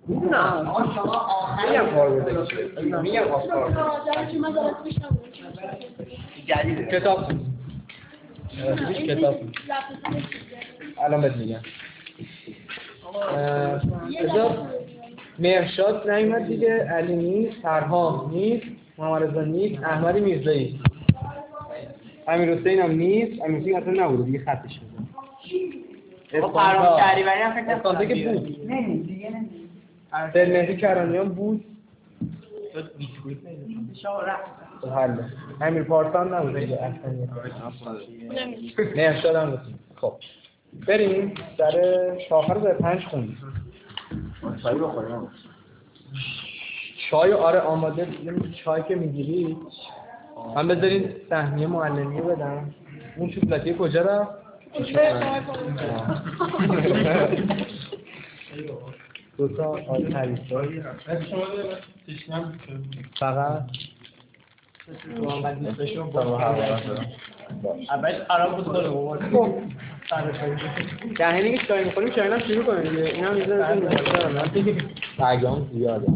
میدونم آقا شما آخر میگم کار بوده میگم آخر جدیده کتاب هیچ کتاب الان بهت میگم مرشاد نیومد دیگه، علی نیست، فرهام نیست، محمد رضا نیست، احمدی میرزایی، امیر حسین هم نیست. امیر حسین اصلا نبوده دیگه، خطش شده. فرهام شهریوری هم فکر اسپانتا که بود، دیگه نمیشه. دلمهدی کرانیان بود. شد بیسکویت میده شما رفت حله امیر پارسان نبود دیگه اصلا. مرشاد هم بود. خب بریم سر شاخر به 5 خوندیم. چای بخوریم. چای آره آماده دیدیم. چای که میگیری من بذارین سهمیه معلمی رو بدم. اون شکلاتی کجا رفت؟ دو تا آی پریسا فقط اولش خراب بود خود دهنی که چای میخوریم چای هم شروع کنیم دیگه. این هم میذاره این میذاره من دیگه برگام زیاده.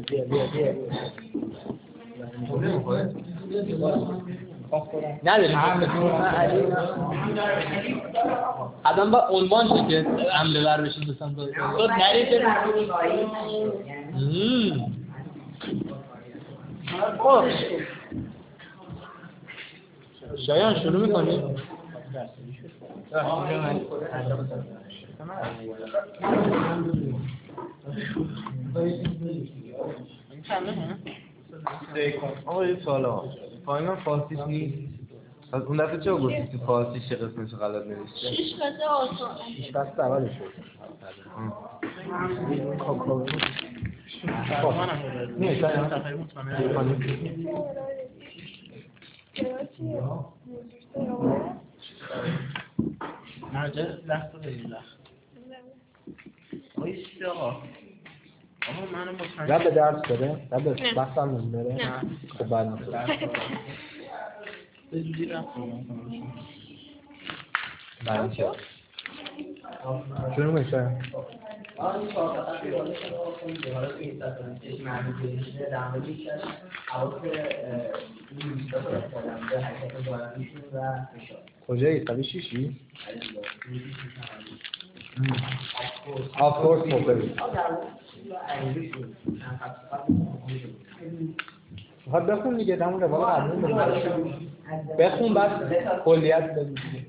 نداریم آدم با عنوان شه که حمله ور بشه به سمت تو نریده خب شایان شروع میکنیم. آقا یه سوال ها پایین فارسیش نیست. از اون دفعه چه گفتی تو فارسی چه قسمش غلط نوشته؟ 6 قطعه آسان 6 فصل اولش شد. نه شایان مرجع لخت رو بگیر لخت بایستی آقا منو مطمئن رب درس داره؟ رب بحثم نمیداره؟ خب باید نکنم به زودی رفت برای چه؟ شروع کنیم شایان. این چهار تا خط دیوارش رو کنید حالا که این چشم معلوم بشه در مورد یکی‌اش حواس این روستا رو استفاده به حرکت بارندیشون و فشار. کجایی؟ 106 Of course خب ببین خب بخون دیگه دمون روال قبلی بریم بخون بعد کلیت بگو دیگه.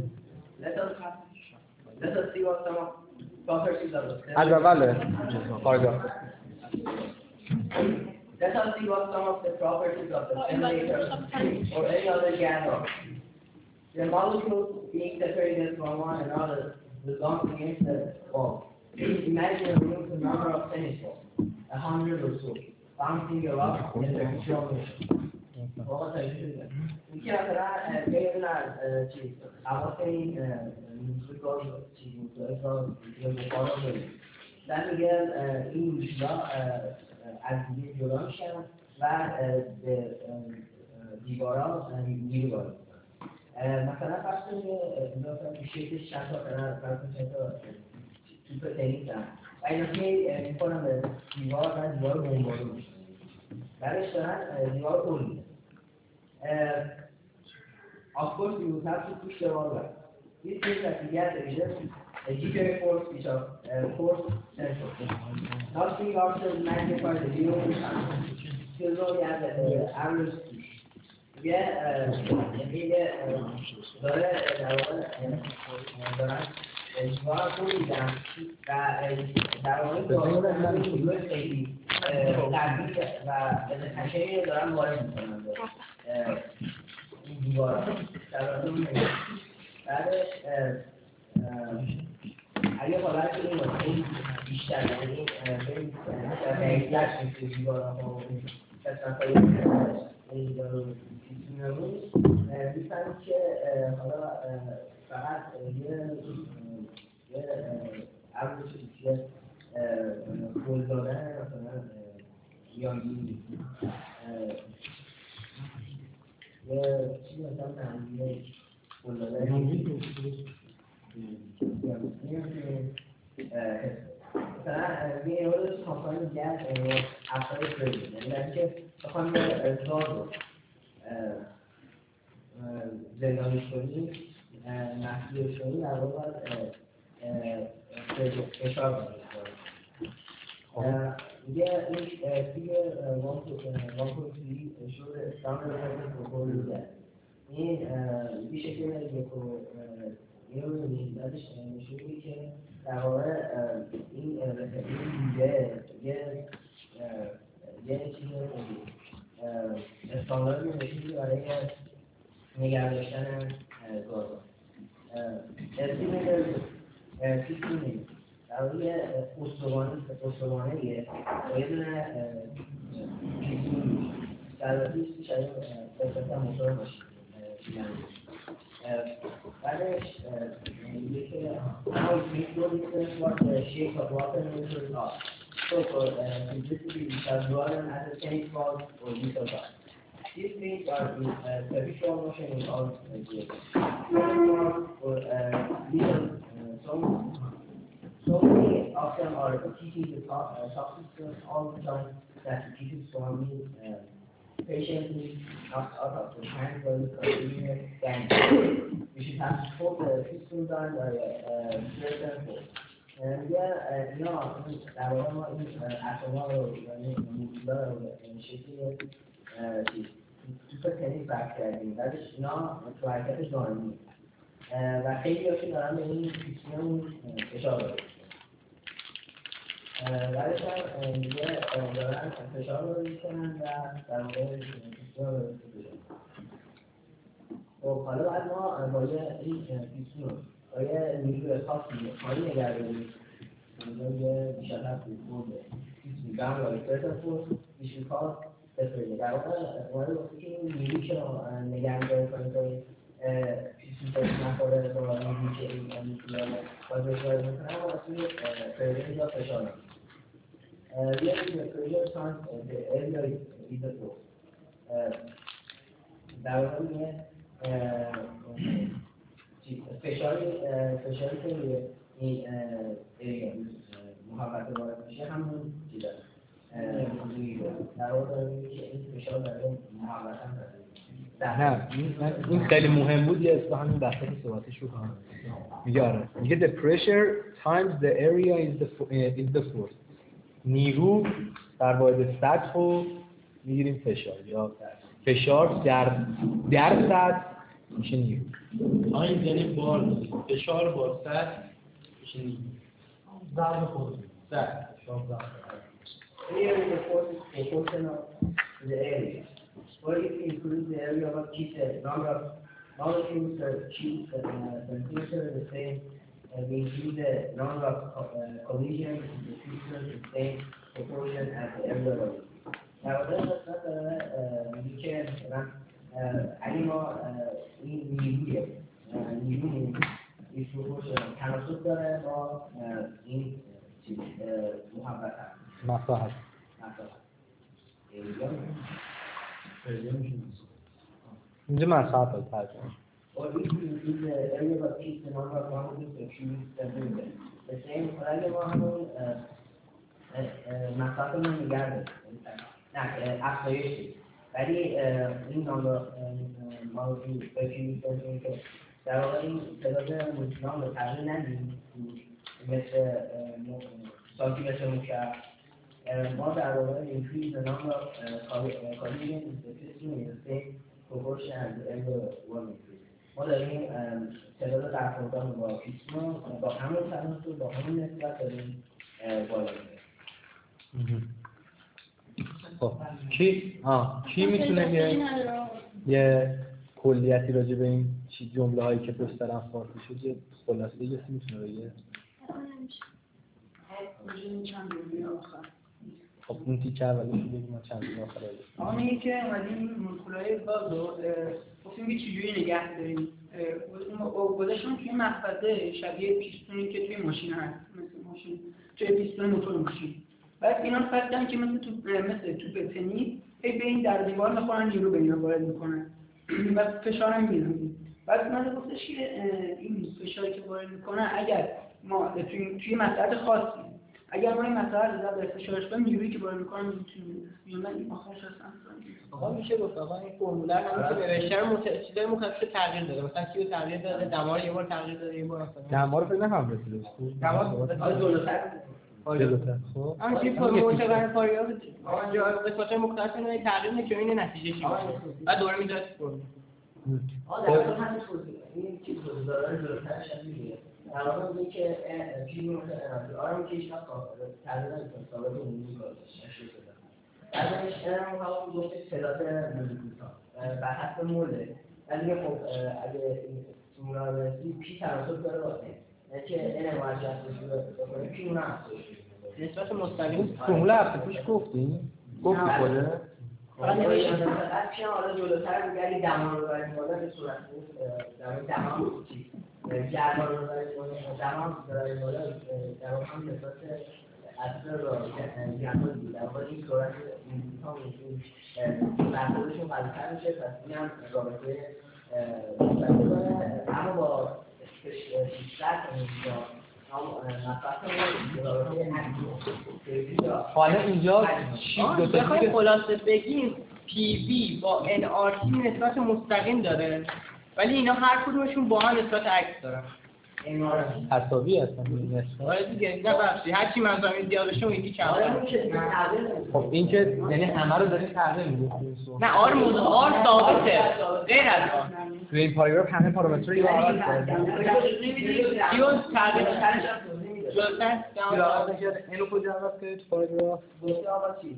Let us see what some of properties of the cell. از اول پاراگراف. Let us see what some of the properties of the cell or any other gas are. The molecules being separated from one another belong against the wall. Imagine a room with a number of tennis balls, 100 or so, bouncing around in a virtual motion. اینکه مثلا بگیرن از چیز حواس این موسیقا چیزا یا بخارا داریم در میگن این موسیقا از دیگه جدا میشن و به دیوارا نیرو وارد میکنن. مثلا فرض کنید که شکلش چند تا توپ تنیس هم و اینا که میکنن به دیوار و دیوار بمبارو میشن برش دارن دیوار رو میدن. Of course, you will have to push the wall back. This means that we get a G force which are force central. Not being also magnified the zero still only as an average push. داره در واقع دارن اجبار رو میدن و در واقع داره خیلی تبدیل و تشریع دارن وارد میکنن این دیوارا در واقع میگن بعدش اگه حالت این باشه بیشتر یعنی بیشتر میشه دیوارا ها کسرتایی این دیوارا میفهمید که حالا فقط یه عرضی که گل دادن مثلا یانگی یه چیزی مثلا تنگیه گل دادن مثلا یه ایراد کامپانی میگن افراد تریدینگ، یعنی در اینکه بخوام ارزاد رو زندانیش کنیم، محدودش کنیم، در واقع فشار بکنیم. میگه این توی 1.3 شد استاندارد پروتکل کرد. این میشه که این رو نیزدش نشونی که در واقع این یه چیز استانداردی نشونی برای نگه داشتن گازا. سیستمی در واقع استوانه یه دونه پیسون در واقع شاید قسمت موتور ماشین بعدش میگه که now it makes no difference what the shape of water molecules are. So for simplicity, we shall draw them as a chemical force or little dot. These things are in perpetual motion in all cases. For little so many of them are teaching the substance all the time that the teachers for me patiently out of the hand for the continuous damage. We should have to hold the system down by a certain force. And yeah, در واقع ما این اتم‌ها رو یعنی مولکول‌ها رو شکلی توپ تنیس بحث کردیم. بعدش اینا تو حرکت دائمی و خیلی هاشون دارن به این پیسیون فشار رو بعدش هم میگه دارن فشار رو میکنن و در واقع پیسیون رو بزنن. خب حالا باید ما با این پیسیون با یه نیروی خاصی خواهی نگه بگیریم یه بیشتر هست بوده پیسیون گم یا اکترتر فورس بیشتر کار بسیده. در واقع مورد وقتی که این نیروی که نگه می‌داره کنید که پیسیون باید نخوره با نیروی که این نیروی باید بشوره میکنه اما اصلی پریدین یا فشار نمید. We are in the pressure time, the area is the force. در واقع میگه فشاری که این area محبت وارد میشه همون چیزه در واقع میگه که این فشار داره محبت هم داره. نه این خیلی مهم بود یه اسم همین بحثی صحبتش رو کنم. میگه آره میگه the pressure times the area is the force. نیرو در واحد سطح رو میگیریم فشار یا فشار در سطح میشه نیرو. این یعنی بار فشار بار سطح میشه نیرو. ضرب خود سطح فشار ضرب. Here the force is proportional to the area. Or if you include the area of keep the number of molecules that keep the temperature the same. We include the number of collisions in the system in the same proportion as the area of it. Now, میگه که مثلا اگه ما این نیروی این پروپورشن تناسب داره با این چیز محبت هم مساحت اینجا مساحت رو ترجمه or if you include the area of each the number of molecules that choose the movement. The same for اگه ما همون مساحت رو نگه داریم نه افزایش ولی این نمبر molecules that choose the movement در واقع این تعداد مولکول‌ها رو تغییر ندیم مثل سانتیمتر مکعب ما در واقع increase the number of collisions in the system in the same proportion as the area of ما داریم تعداد برخوردان با پیسیون با همون تناسب با همون نسبت داریم بالا می‌بریم. خب کی میتونه یه کلیتی راجع به این جمله هایی که پشت سر هم فارسی شد یه خلاصه یه سی میتونه بگه؟ خب اون تیکه اولش رو بگیم ما چند جمله آخر آقا میگه که اومدیم این مولکولای گاز رو گفتیم که چجوری نگه داریم گذاشتیم توی محفظه شبیه پیستونی که توی ماشین هست مثل ماشین توی پیستون موتور ماشین بعد اینا فرض کردن که مثل توپ تنیس به این در دیوار میخورن نیرو به اینا وارد میکنن و فشار هم میدن بعد من گفتش که این فشاری که وارد میکنن اگر ما توی مساحت خاصی اگر ما این مسائل رو به فشارش کنیم نیرویی که وارد می‌کنیم میتونه این آخرش هستن. آقا میشه گفت آقا این فرمول هم که نوشته رو چیزای مختلف تغییر داده، مثلا کیو تغییر داده، دما رو یه بار تغییر داده، یه بار مثلا دما رو فکر نکنم رسیده آره جلوتر. خب اما توی فرمول متغیر پاریاب آنجا قسمت‌های مختلف اینا تغییر می‌کنه که این نتیجه چی باشه. بعد دوباره میذاره فرمول. در واقع همین توضیح این چیز داره جلوترش هم میگه. در واقع میگه که چیزی مثل انرژی آرام که هیچ وقت تغییر نمی‌کنه، ثابت عمومی گذاشته شده. بعدش هم گفته تعداد مولکول‌ها بر حسب موله. ولی خب اگه سیمولا رسی پی تناسب داره با نه که ان مرجع بشه پی اون هم نسبت مستقیم فرمول هفته پیش گفتیم گفت خوده فقط پیان حالا جلوتر بگردی دما رو برای بالا به صورت دما چیز گرما رو برای دما برای بالا در واقع هم نسبت اثر را گرما دیگه در واقع این صورت این ها در خودشون قوی‌تر میشه پس این هم رابطه اما با بیشتر حالا اینجا بخوایم خلاصه بگیم پی وی با ان آر تی نسبت مستقیم داره ولی اینا هر کدومشون با هم نسبت عکس دارن. تساوی هستن آره دیگه نه بخشی هر چی منظورم زیادشه اون یکی کم. خب این که یعنی همه رو داریم تغییر میدیم. نه آر ثابته غیر از آر. توی این پاراگراف همه پارامترها رو عوض کردیم. کیو تغییر جلوتر اینو کجا عوض کردید تو پاراگراف؟ گفته آقا چی؟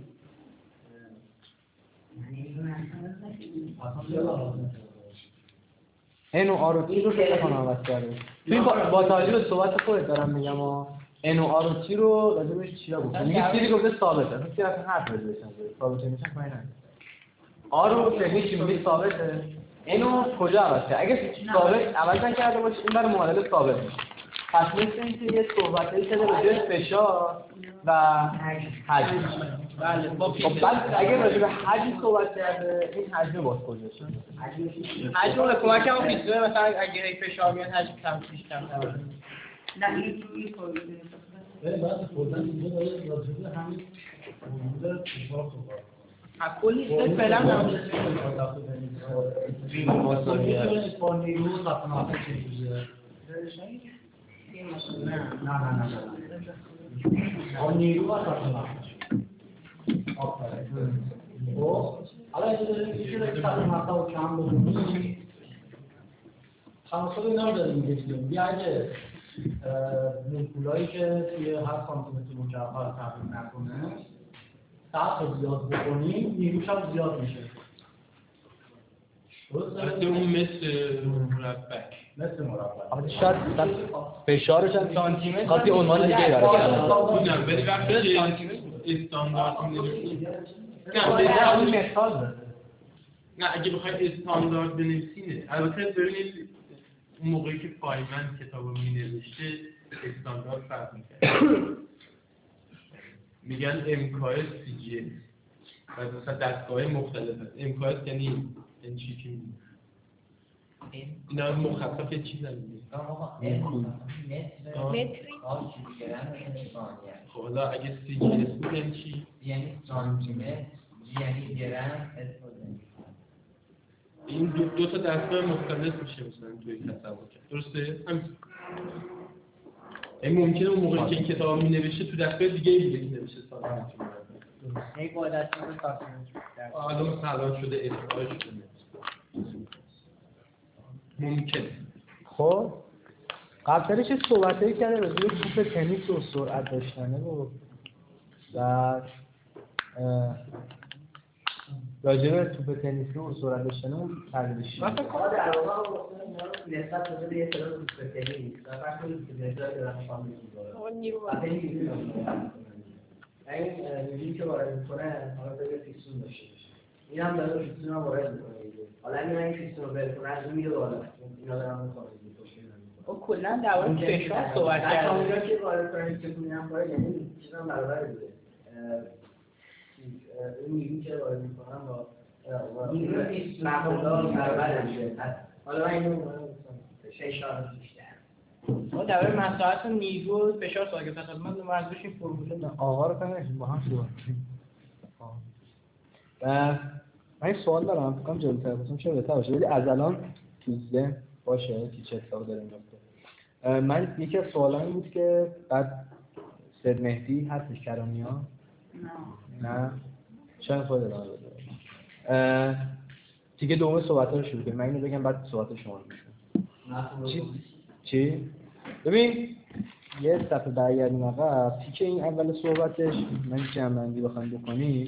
ان و آر و تی رو چه کنم عوض کرده؟ توی با توجه به صحبت خودت دارم میگم ان و آر و تی رو راجبش چیا گفتم؟ میگه چیزی گفته ثابته. اصلا چرا حرف راجبش نزدید؟ ثابت میشن کاری نداره. آر رو که هیچ میگه ثابته. اینو کجا عوض کرد؟ اگه ثابت عوض نکرده باشه این برای معادله ثابت میشه. پس مثل اینکه یه صحبتی شده راجع به فشار و حجم. بله با خب بعد اگه راجع به حجم صحبت کرده این حجم باز کجاشه؟ حجم به کمک هم پیچیده مثلا اگه فشار میاد حجم کم نه این توی فرمول بعد خودن اینجا داره راجع به همین فرمول فشار صحبت کلی است فعلا نمیشه. این مسئله اسپانیایی رو خدمات چیزه. نه. آن نیرو خدمات. آفرین. خب حالا اینجا داریم خدمات‌ها کم بکنیم. تناسب اینا رو داریم می‌گیم. یا اگه مولکولایی که توی هر سانتیمتر مکعب تغییر نکنه سطح زیاد بکنیم نیروش هم زیاد میشه. مثل اون مربع. البته شاید فشارش هم سانتیمتر خاطی عنوان دیگه داره. نه ولی وقتی استاندارد می‌نویسیم نه اون مثال داره. نه اگه بخواید استاندارد بنویسین البته ببینید اون موقعی که فایمن کتابو می‌نوشته استاندارد فرق می‌کنه. میگن MKS CGS و مثلا دستگاه مختلف هست. MKS یعنی چی که اینا مخفف چیز خب حالا اگه CGS بود یعنی چی؟ یعنی سانتیمتر یعنی گرم این دو تا دستگاه مختلف میشه مثلا توی تصور کرد. درسته؟ همین. این ممکنه اون موقعی که این کتاب می‌نوشه تو دستگاه دیگه بوده که نوشته سانتیمتر. یک با دستگاه سانتیمتر. حالا مثلا شده اصلاح شده. ممکن. خب قبلش صحبتایی کرده راجع به توپ تنیس و سرعت داشتنه و راجع به توپ تنیس و سرعت داشتنه و تغییرش مثلا کار در واقع نسبت به یه تعداد توپ تنیس و وقتی که نسبت به رقم نیرو این نیرویی که وارد میکنه حالا به پیستون داشته باشه این هم داره پیستون رو وارد میکنه حالا اگه من این پیستون رو ول کنم این میره بالا اینا دارم میکنه خب کلا در مورد فشار صحبت کردیم کردیم اونجا که وارد کنه پیستون هم وارد یعنی چیزا برابر بوده این نیرویی که وارد میکنم با نیروی مقدار برابر میشه حالا من اینو فشار بیشتر ما در مساحت نیرو و فشار ساکت خدمت مرز بشیم فرمول آقا رو کنیم با هم صحبت کنیم. من این سوال دارم فکر کنم جلوتر بسیم چه بهتر باشه ولی از الان تو ذهن باشه که چه اتفاقی داره میفته. من یکی از سوالایی بود که بعد سید مهدی هستش کرامیا نه شاید خود ادامه بده دیگه دوم صحبت‌ها رو شروع کنیم. من اینو بگم بعد صحبت شما رو میشم. چی؟ ببین یه صفحه برگردیم عقب. تیکه این اول صحبتش من جمع‌بندی بخوام بکنیم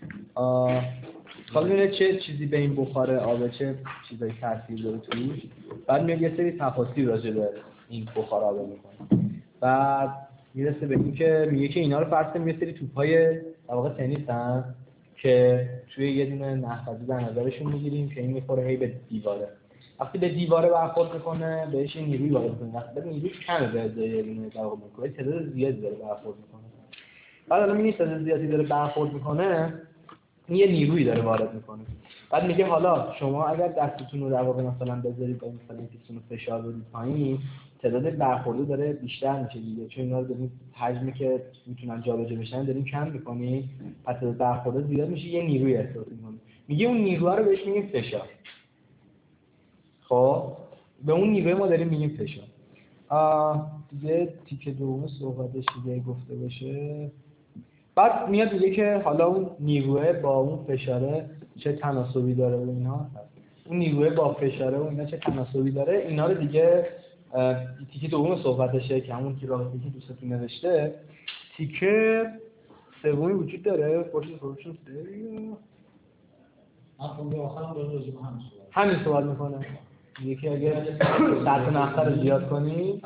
حالا ببینید چه چیزی به این بخار آب چه چیزایی تاثیر داره توش. بعد میاد یه سری تفاصیل راجع به این بخار آب میکنه. بعد میرسه به این که میگه که اینا رو فرض کنیم یه سری توپ‌های در واقع تنیسن که توی یه دونه نحوزی در نظرشون میگیریم که این میخوره هی به دیواره. وقتی به دیواره برخورد میکنه بهش این نیروی وارد میکنه. وقتی نیروش کمه به ازای یه دونه در واقع میکنه تعداد زیادی داره برخورد میکنه. بعد الان میبینید تعداد زیادی داره برخورد میکنه این یه نیرویی داره وارد میکنه. بعد میگه حالا شما اگر دستتون رو در واقع مثلا بذارید با مثلا پیستون رو فشار بدید پایین تعداد برخورده داره بیشتر میشه دیگه چون اینا رو داریم حجمی که میتونن جابجا بشن داریم کم میکنیم پس تعداد برخورده زیاد میشه یه نیروی احساس میکنیم. میگه اون نیرو رو بهش میگیم فشار. خب به اون نیروی ما داریم میگیم فشار. دیگه تیکه دوم صحبتش دیگه گفته بشه. بعد میاد میگه که حالا اون نیروه با اون فشاره چه تناسبی داره و اینا اون نیروه با فشاره و اینا چه تناسبی داره اینا رو دیگه تیکه دوم صحبتشه که همون که رابطه‌ای که دوستتون نوشته. تیکه سومی وجود داره پروشن سری همین صحبت میکنه. میگه که اگه سطح نقطه رو زیاد کنی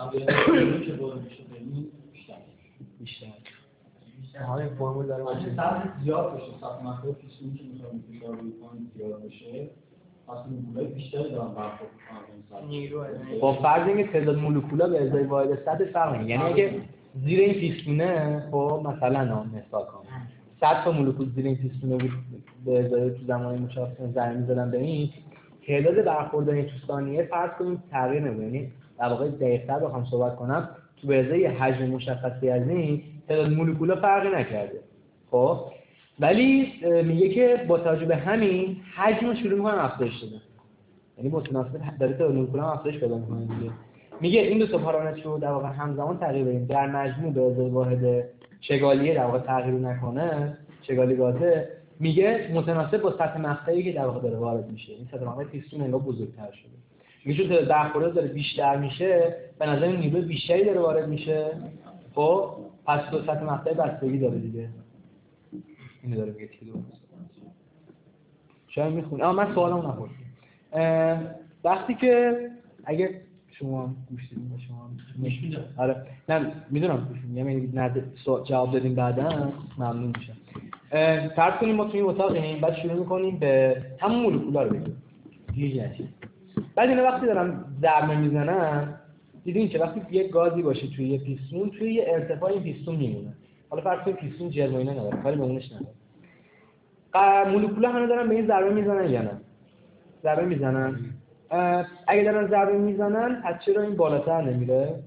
بیشتر های فرمول داره باشه سطح زیاد بشه سطح مقدار پیشونی که میخوایم فشار روی پایین زیاد بشه پس مولکولای بیشتری دارن برخورد میکنن با فرض اینکه تعداد مولکولا به ازای واحد سطح فرق میکنه. یعنی اگه زیر این پیستونه خب مثلا مثال کنم 100 تا مولکول زیر این پیستونه بود به ازای تو زمان مشابه ذره می‌زدن به این تعداد برخوردهای تو ثانیه فرض کنیم تغییر نمی‌کنه. یعنی در واقع دقیق‌تر بخوام صحبت کنم تو به ازای حجم مشخصی از این تعداد مولکولا فرقی نکرده. خب ولی میگه که با توجه به همین حجم شروع می‌کنه افزایش دادن. یعنی متناسب داره تعداد مولکولا افزایش پیدا می‌کنه دیگه. میگه این دو تا پارامتر رو در واقع همزمان تغییر بدیم در مجموع به ازای واحد چگالیه در واقع تغییر نکنه چگالی گازه. میگه متناسب با سطح مقطعی که در واقع داره وارد میشه. این سطح مقطع پیستون انگار بزرگتر شده. میگه چون برخورد داره بیشتر میشه به نظر نیروی بیشتری داره وارد میشه. خب پس دو سطح مقطع بستگی داره دیگه. اینو داره میگه که درست. شاید میخونی. من سوالمو نپرسیدم. وقتی که اگه شما گوش دادین با شما گوش میدم. آره نه میدونم گوش میدم. یعنی جواب بدین بعدا ممنون میشم. فرض کنیم ما توی این اتاقیم بعد شروع میکنیم به همون مولکولا رو بگیم دیگه نشه. بعد اینا وقتی دارم ضربه میزنن دیدین که وقتی یه گازی باشه توی یه پیستون توی یه ارتفاع این پیستون میمونه. حالا فرض کنیم پیستون جرم و اینا نداره کاری به اونش نداره. مولکولا همه دارن به این ضربه میزنن یا نه؟ ضربه میزنن. اگه دارن ضربه میزنن پس چرا این بالاتر نمیره؟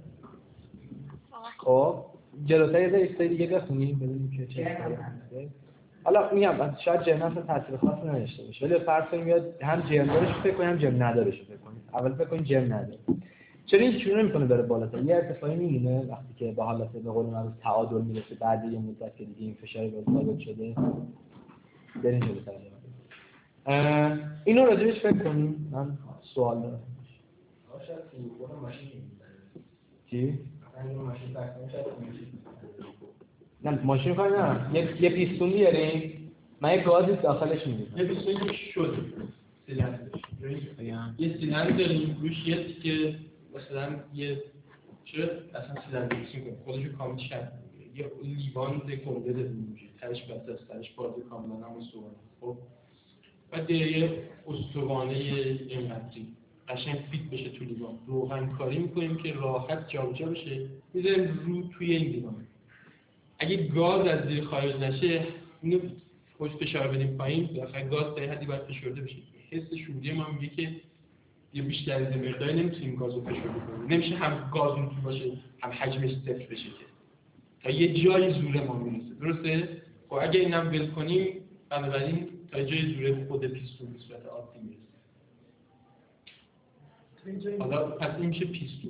خب جلوتر یه ذره دیگه بخونیم ببینیم که چه اتفاقی میفته. حالا میگم شاید جرم اصلا تاثیر خاصی نداشته باشه ولی فرض کنیم میاد هم جرم دارش فکر کنیم هم جرم ندارش فکر کنیم. اول فکر کنیم جرم نداره. چرا این شروع نمیکنه بره بالاتر؟ یه ارتفاعی میمونه وقتی که به حالت به قول معروف تعادل میرسه بعد یه مدت که دیگه این فشار بالا ثابت شده بریم جلوتر. اینو راجعش فکر کنیم. من سوال دارم. شاید تلفن ماشین چی؟ اگه ماشین بکنه شاید نه ماشین کاری نه. یه پیستون بیاریم من یه گازی داخلش میدیم. یه پیستونی که شده سیلندرش. یه سیلندر داریم روش یه تیکه مثلا یه چرا اصلا سیلندر می‌کنیم خودشو کامل شد. یه لیوان گنده داریم میشه. ترش بسته است ترش بازی کاملا هم استوانه. خب بعد یه استوانه اینقدری قشنگ فیت بشه تو لیوان. روغن کاری می‌کنیم که راحت جابجا بشه. می‌ذاریم رو توی این لیوان. اگه گاز از زیر خارج نشه اینو خوش فشار بدیم پایین بالاخره گاز تا حدی باید فشرده بشه. حس شوری ما میگه که یا بیشتر از این مقداری نمیتونیم گاز رو فشار بکنیم. نمیشه هم گاز اون تو باشه هم حجمش صفر بشه که تا یه جایی زور ما میرسه. درسته؟ خب اگه اینم ول کنیم بنابراین تا یه جایی زور خود پیستون به صورت عادی میرسه. حالا پس این میشه پیستون.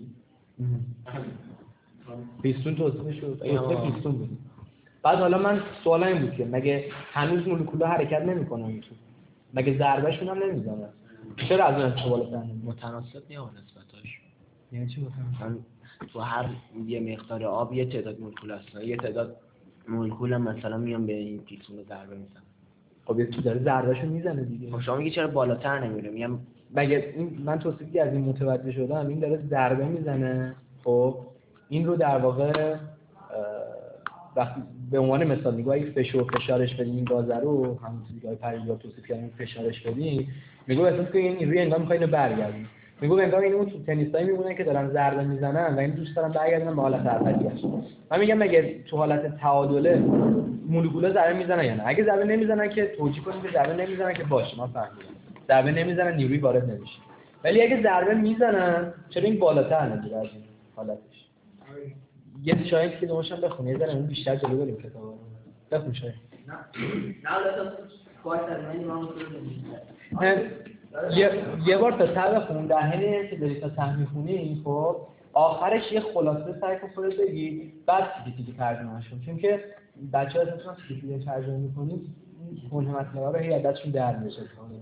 پیستون توصیف شد. پیستون بود. بعد حالا من سوالم این بود که مگه هنوز مولکول‌ها حرکت نمی‌کنن این تو؟ مگه ضربه‌شون هم نمیزنن؟ چرا از اون سوال زدن؟ متناسب نیست نسبتاش. یعنی چی متناسب؟ تو هر یه مقدار آب یه تعداد مولکول هست. یه تعداد مولکول هم مثلا میان به این پیستون ضربه میزنن. خب یه تو داره ضربه‌شو میزنه دیگه. خب شما میگی چرا بالاتر نمیره؟ میگم مگه این من توصیفی از این متوجه شدم این داره ضربه میزنه. خب این رو در واقع وقتی به عنوان مثال میگه اگه فشارش بدیم این گاز رو همون چیزی که پریزا توصیف کردیم فشارش بدیم میگه احساس کنید این روی انگار میخواد اینو برگردونه. میگه انگار اینو تو تنیسایی میمونن که دارن ضربه میزنن و این دوست دارن برگردونن به حالت اولیه‌اش. من میگم مگه تو حالت تعادله مولکول‌ها ضربه میزنن یا نه؟ اگه ضربه نمیزنن که توجیه کنیم که ضربه نمیزنن که باشه من فهمیدم. ضربه نمیزنن نیروی وارد نمیشه. ولی اگه ضربه میزنن چرا این بالاتر نمیره از این حالتش؟ یه شاید که دومشم بخونه یه ذره اون بیشتر جلو بریم کتابا رو بخون شاید یه بار تا ته بخون در حالی که داری تا ته میخونی خب آخرش یه خلاصه سعی کن خودت بگی بعد تیکی ترجمه‌اش کن چون که بچه‌ها اصلا تیکی ترجمه می‌کنیم اون مطلبا رو هی دستشون در میشه.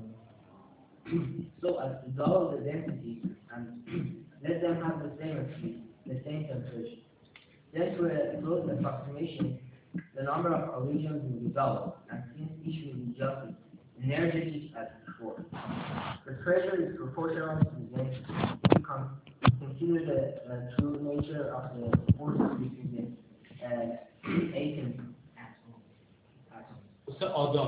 So dissolve the density and let them have the same speed, the same temperature. Then to a close approximation, the number of regions will be doubled, and since each will be just energetic as before. The pressure is proportional to the density. You can consider the true nature of the forces between the atoms. مثل آدم.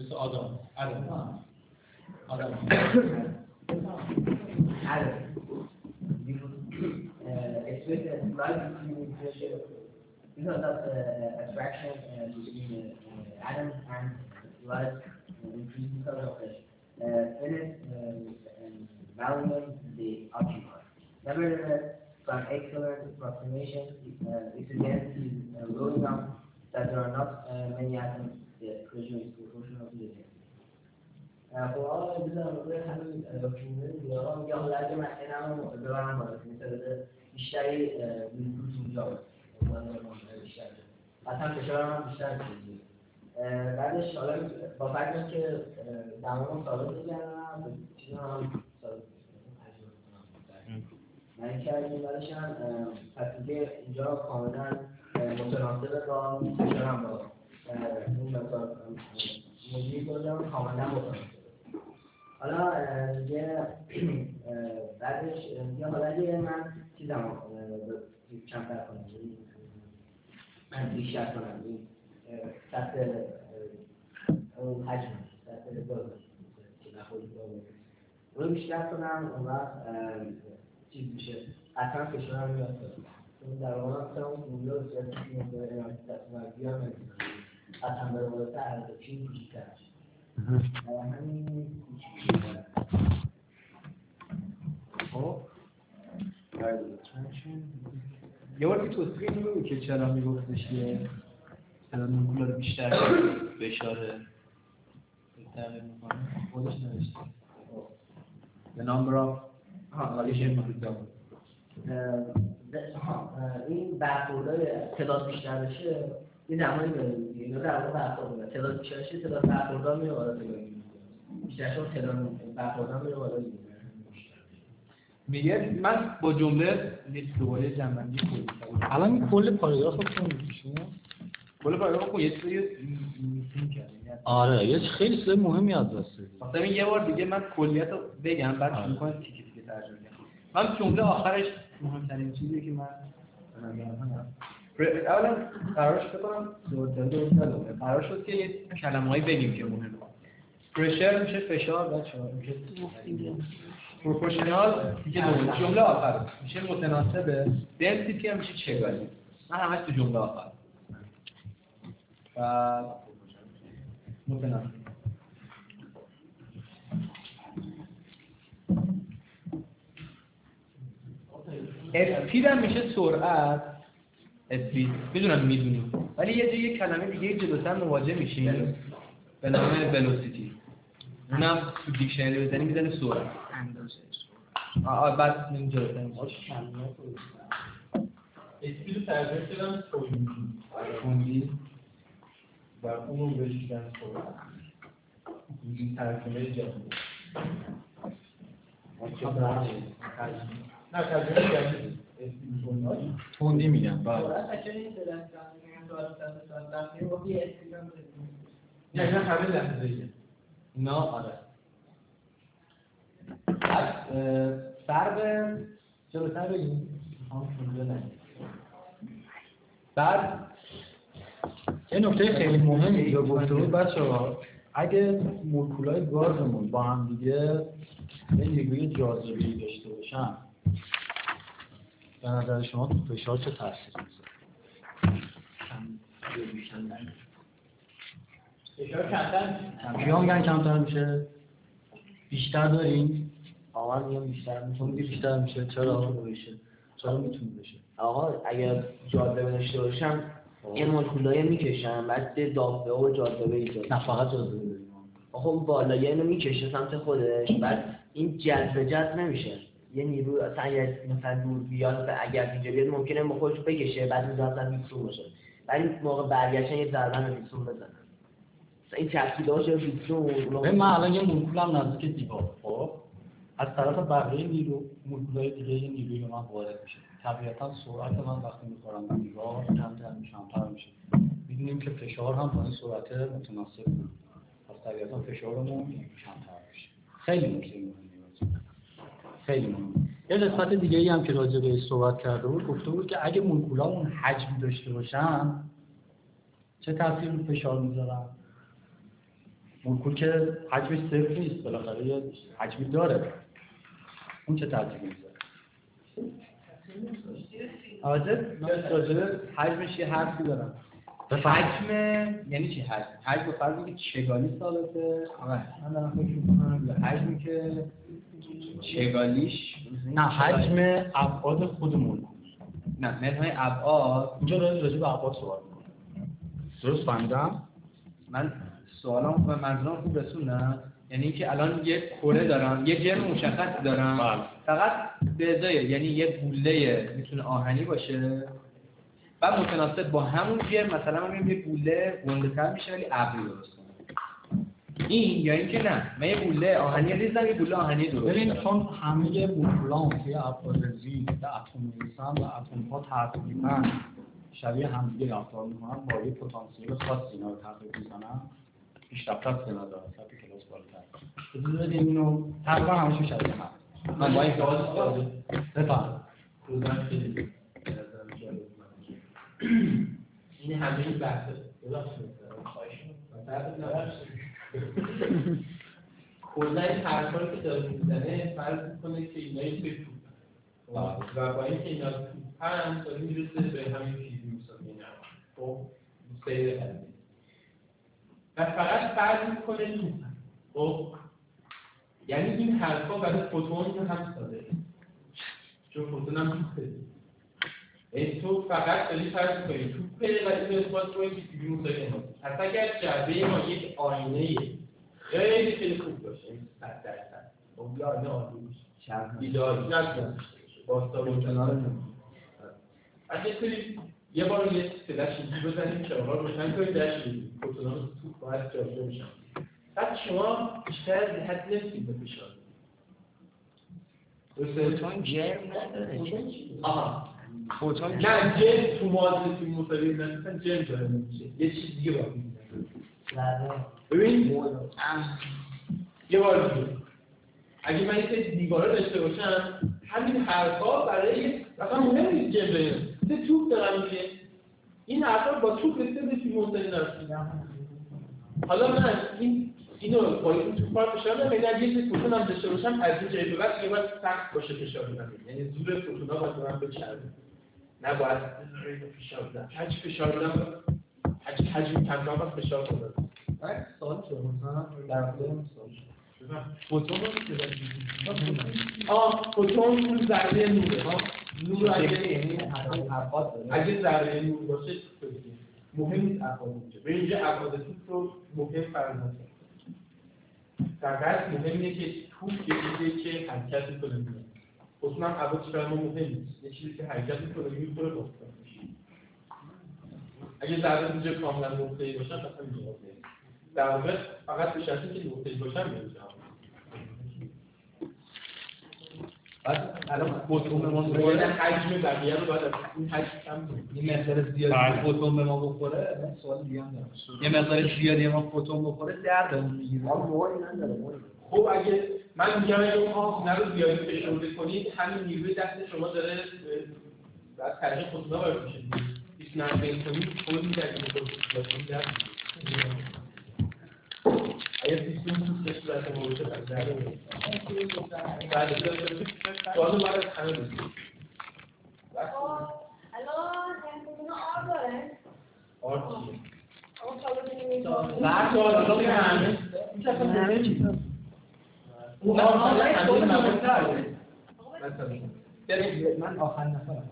Expect a slight decrease in pressure because of the attraction between the atoms and slight increase because of the finite volume they occupy. Nevertheless, from excellent approximation, if the density is low enough that there are not many atoms, the pressure is proportional to the density. خب آقا بذارم روی همین داکیومنت دیگران میگه حالا اگه مثلا هم ببرم بالا که مثلا بیشتری بیلکوز اونجا بیشتر اصلا فشارم هم بیشتر میشه بعدش حالا با فرقی که دماغم ثابت میگردم چیزا هم ثابت من این کردیم بعدش هم پس دیگه اینجا کاملا متناسب با فشارم با این مثال موجودی کردم کاملا متناسب. حالا دیگه بعدش دیگه حالا دیگه من چیزم کمتر کنم من بیشتر کنم سطح اون حجم سطح بازم که نخوری بازم رو بیشتر کنم اون وقت چیز میشه اصلا فشارم میاد اون در واقع مثلا اون گوله رو سیاسی که مقدار ارائه تصمیم هم نمیزنم اصلا به بالاتر ارزشی کوچیک‌تر همین خب یه بار که توصیف اینو بگو که چرا میگفتش که تعداد مولکول‌ها رو بیشتر فشار تغییر می‌کنه خودش نوشته the number of این برخوردهای تعداد بیشتر بشه یه زمانی داریم اینا در واقع برخورد تعداد بیشتر بشه تعداد برخوردها میره بالا بیشتر شد تعداد برخوردها میره بالا میگه من با جمله دوباره جنبندی کلی الان این کل پاراگراف رو می‌خونیم کل پاراگراف رو یه سری میتونیم کردیم آره یه خیلی چیز مهمی از دست دادی مثلا یه بار دیگه من کلیت رو بگم بعد شروع کنم تیکه تیکه ترجمه کنم من جمله آخرش مهمترین چیزی که من اولا قرار شد کنم قرار شد که یه کلمه‌ای بگیم که مهمه پرشر میشه فشار بچه‌ها میشه پروپورشنال دیگه جمله آخر میشه متناسبه دنسیتی هم میشه چگالی من همش تو جمله آخر و متناسب اسپید هم میشه سرعت. اسپید میدونم میدونی، ولی یه جای یه کلمه دیگه جلوتر مواجه میشیم به نام ولوسیتی. اونم تو دیکشنری بزنی میزنه سرعت. اندازه. بعد این جلوتر میشه. اسپید ترجمه کردم توندی و اونو بهش میگن سرعت. این ترجمه جدید. نه ترجمه جدید. توندی میگن. سرعت اچه این سرعت لحظه وقتی اسپید هم نه اینا همه لحظه‌ایه. اینا آره. بعد فرق جلوتر بگیم. بعد یه نکته خیلی مهمی اینجا گفته بود بچه‌ها، اگه مولکولای گازمون با هم دیگه یه نیروی جاذبه‌ای داشته باشن، به نظر شما تو فشار چه تأثیری میذاره؟ فشار کمتر کیا میگن کمتر میشه؟ بیشتر داریم؟ آقا میگم بیشتر میتونه بیشتر میشه. چرا میتونه بشه؟ آقا اگر جاذبه داشته باشم یه مولکولای میکشن، بعد دافعه و جاذبه ایجاد. نه فقط جاذبه داریم. آخه بالایی اینو میکشه سمت خودش، بعد این جذب نمیشه. یه نیرو اصلا اگر مثلا دور بیاد، مثلا اگر اینجا بیاد ممکنه با خودش بکشه، بعد این اصلا ویکسون باشه، بعد این موقع برگشتن یه ضربه به ویکسون بزنن. مثلا این چسبیده‌هاش ویکسون. من الان یه مولکولم نزدیک دیوار، خب از طرف بقیه نیرو مولکولای دیگه یه نیروی به من وارد میشه. طبیعتا سرعت من وقتی میخورم به دیوار کمتر میشه. میدونیم که فشار هم با این سرعت متناسب بود. پس طبیعتا فشارمون کمتر میشه. خیلی نکته مهمه. خیلی مهمه. یه قسمت دیگه ای هم که راجع بهش صحبت کرده بود، گفته بود که اگه مولکولامون حجم داشته باشن چه تأثیری رو فشار میذارن؟ مولکول که حجمش صفر نیست، بالاخره یه حجمی داره. اون چه تأثیری میذاره؟ راجع حجمش یه حرفی دارم. حجم یعنی چی حجم؟ حجم به فرض اینکه چگالی ثابته. من دارم فکر می‌کنم حجمی که چگالیش نه حجم ابعاد خود مولکول. نه منهای ابعاد. اینجا راجع به ابعاد صحبت می‌کنم. درست فهمیدم؟ من سوالام و منظورم خوب رسوندم. یعنی اینکه الان یه کره دارم، یه جرم مشخص دارم. بله. فقط به ازای یعنی یه گوله میتونه آهنی باشه. بعد متناسب با همون جرم مثلا من میگم یه گوله گنده‌تر میشه ولی ابری درست کنه. این یا اینکه نه، من یه گوله آهنی ریزم یه گوله آهنی درست. ببین چون همه مولکولام توی ابعاد زیر به اتم میرسن و اتم‌ها تقریبا شبیه همدیگه رفتار میکنن، با یه پتانسیل خاصی اینا رو تقریب میزنن. پیشرفت هست به نظر سطح کلاس بالاتر. اجازه بدیم اینو تقریبا همشون شبیه هم. من با این سوال ساده بفهم. این همه این بحثه. خواهش کلا این حرفا رو که داره میزنه فرض میکنه که اینا یه توی توپ و با اینکه اینا توپ هم داره میرسه به همین فیزیک اینا. خب سیر قضیه و فقط فرض میکنه توپ. خب یعنی این حرفا برای فوتون هم ساده، چون فوتون هم توپه. این تو فقط داری فرض کنی توپه و این اثبات کنی که فیزیک مساوی نماز. پس اگر جعبه ما یک آینه یا یه خیلی خوب باشه 100%. خب یا آینه عالی باشه. ایدئال نشه. باستاب و کنار اگه سری یه بار یه فلش اینجوری بزنیم که آقا روشن کنید درش بدید. فوتونا رو توپ باید جابجا بشن. بعد شما بیشتر از حد نمیتونید به فشار بدید. فوتون جرم نداره. آها. فوتون نه جرم تو ماده توی مساوی مثلا جرم داره نمیشه. یه چیز دیگه باید می‌ذاره. ببین یه بار دیگه اگه من یه دیواره داشته باشم همین حرفا برای مثلا مهم نیست جرم داره. یه توپ دارم میگه این حرفا با توپ رسیده توی مساوی نرسیدم. حالا من اینو با این توپ رو فشار نمیدم. اگر یه فوتون هم داشته باشم از این جای به بعد دیگه باید سخت باشه فشار بدم. یعنی زور فوتونا باید من بچربه. نباید فشار بدم. هرچی فشار بدم هرچی حجم کمتر باید فشار کنم. سوال شد مثلا در مورد این سوال شد. فوتون فوتون اون ذره نوره ها نور اگه ذره نور باشه مهم نیست ابعاد اونجا به اینجا ابعاد توپ رو مهم فرض نکنید فقط مهم اینه که توپ یه چیزی که حرکت میکنه میره اصلا ابعادش برای ما مهم نیست یه چیزی که حرکت میکنه میخوره باشه اگه ذره اینجا کاملا نقطه‌ای باشن اصلا اینجا در واقع فقط به شرطی که نقطه‌ای باشن میشه بعد الان فوتون به ما بخوره حجم بقیه رو باید از این حجم کم کنیم یه مقدار زیادی فوتون به ما بخوره من سوال دیگه هم دارم یه مقدار زیادی ما فوتون بخوره دردمون میگیره خب اگه من میگم اگه اون رو زیادی فشرده کنید همین نیروی دست شما داره از طریق فوتونا وارد میشه 29 بین کنید خود می‌دهید که درد اگه سیستم تو صورت موجه درد می‌کنه بعد سوال بعد از همه بسید الان فوتونا آر داره؟ آر چیه؟ بعد سوال که همه چیز اون آخر همه مواد داره مثلا من آخرین نفرم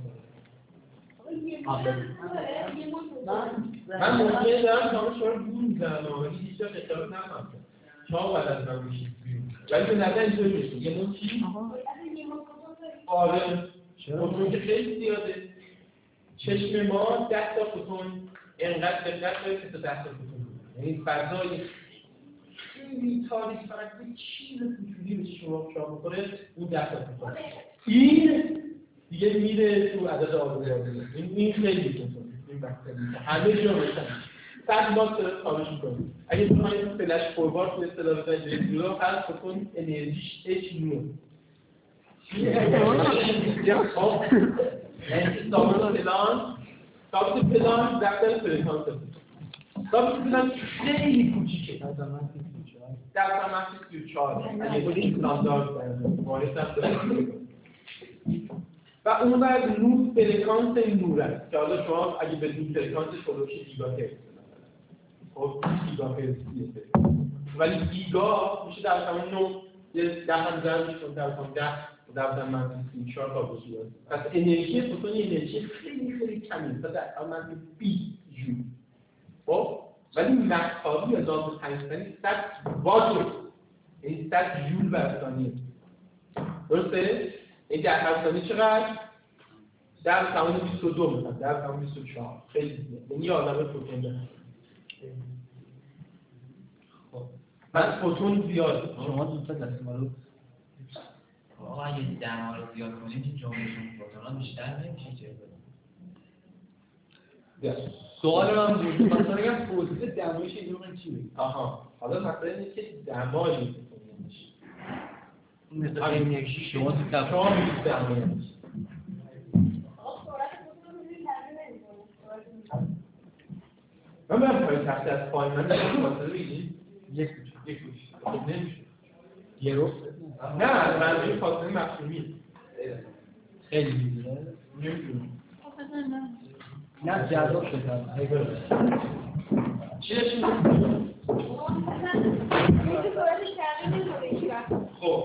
من ممکنه دارم شما رو دور میزنم ولی هیچ جا اختلاف نفهم شما باید از من میشید ولی به نظر اینطوری میشه یه نوع چی؟ آره فوتون که خیلی زیاده چشم ما 10 تا فوتون انقدر دقت داره که تا 10 تا فوتون یعنی فضای خیلی تاریک فقط یه چیز کوچولی به شما بخوره اون 10 تا فوتون این دیگه میره تو عدد آزادی این خیلی مهمه این بحثه همه جا میشن صد بار صدا کارش می‌کنه اگه بخواید فلش فوروارد تو اصطلاح بزنید رو هر فوتون انرژیش h نو ثابت پلان دفتر فرکانس ثابت پلان خیلی کوچیکه در منفی 34 اگه این استاندارد وارد هم و اون بعد نور فرکانس این نور است که حالا شما اگه بدون فرکانسش خودش گیگاهرتز خب گیگاهرتز ولی گیگا میشه در واقع 9 یه 10 هم ضرب میشه در واقع 10 در منفی 34 تا بشه پس انرژی فوتون انرژی خیلی خیلی کمی تا در منفی 20 جول خب ولی مقداری اضافه 5 ثانیه 100 وات یعنی 100 جول بر ثانیه درسته این در هر ثانیه چقدر؟ در توان 22 مثلا در توان 24 خیلی زیاد یعنی یه عالمه فوتون داره خب من فوتون زیاد شما دوستا دستمال رو آقا اگه دما رو زیاد کنیم که جمعشون فوتونا بیشتر نمیشه چه سوال من بود مثلا اگه فوتون دمایش این رو چی بگید؟ آها حالا مثلا اینه که دمای فوتون میشه مثل انرژی شما تو شما میگید دمای میشه من برم پای تخت از پای من دارم فاصله بگید یک کوچ خب نمیشه یه رو نه منظور فاصله مفهومی خیلی میگیره نمیدونم نه جذاب شد چی داشتیم؟ خب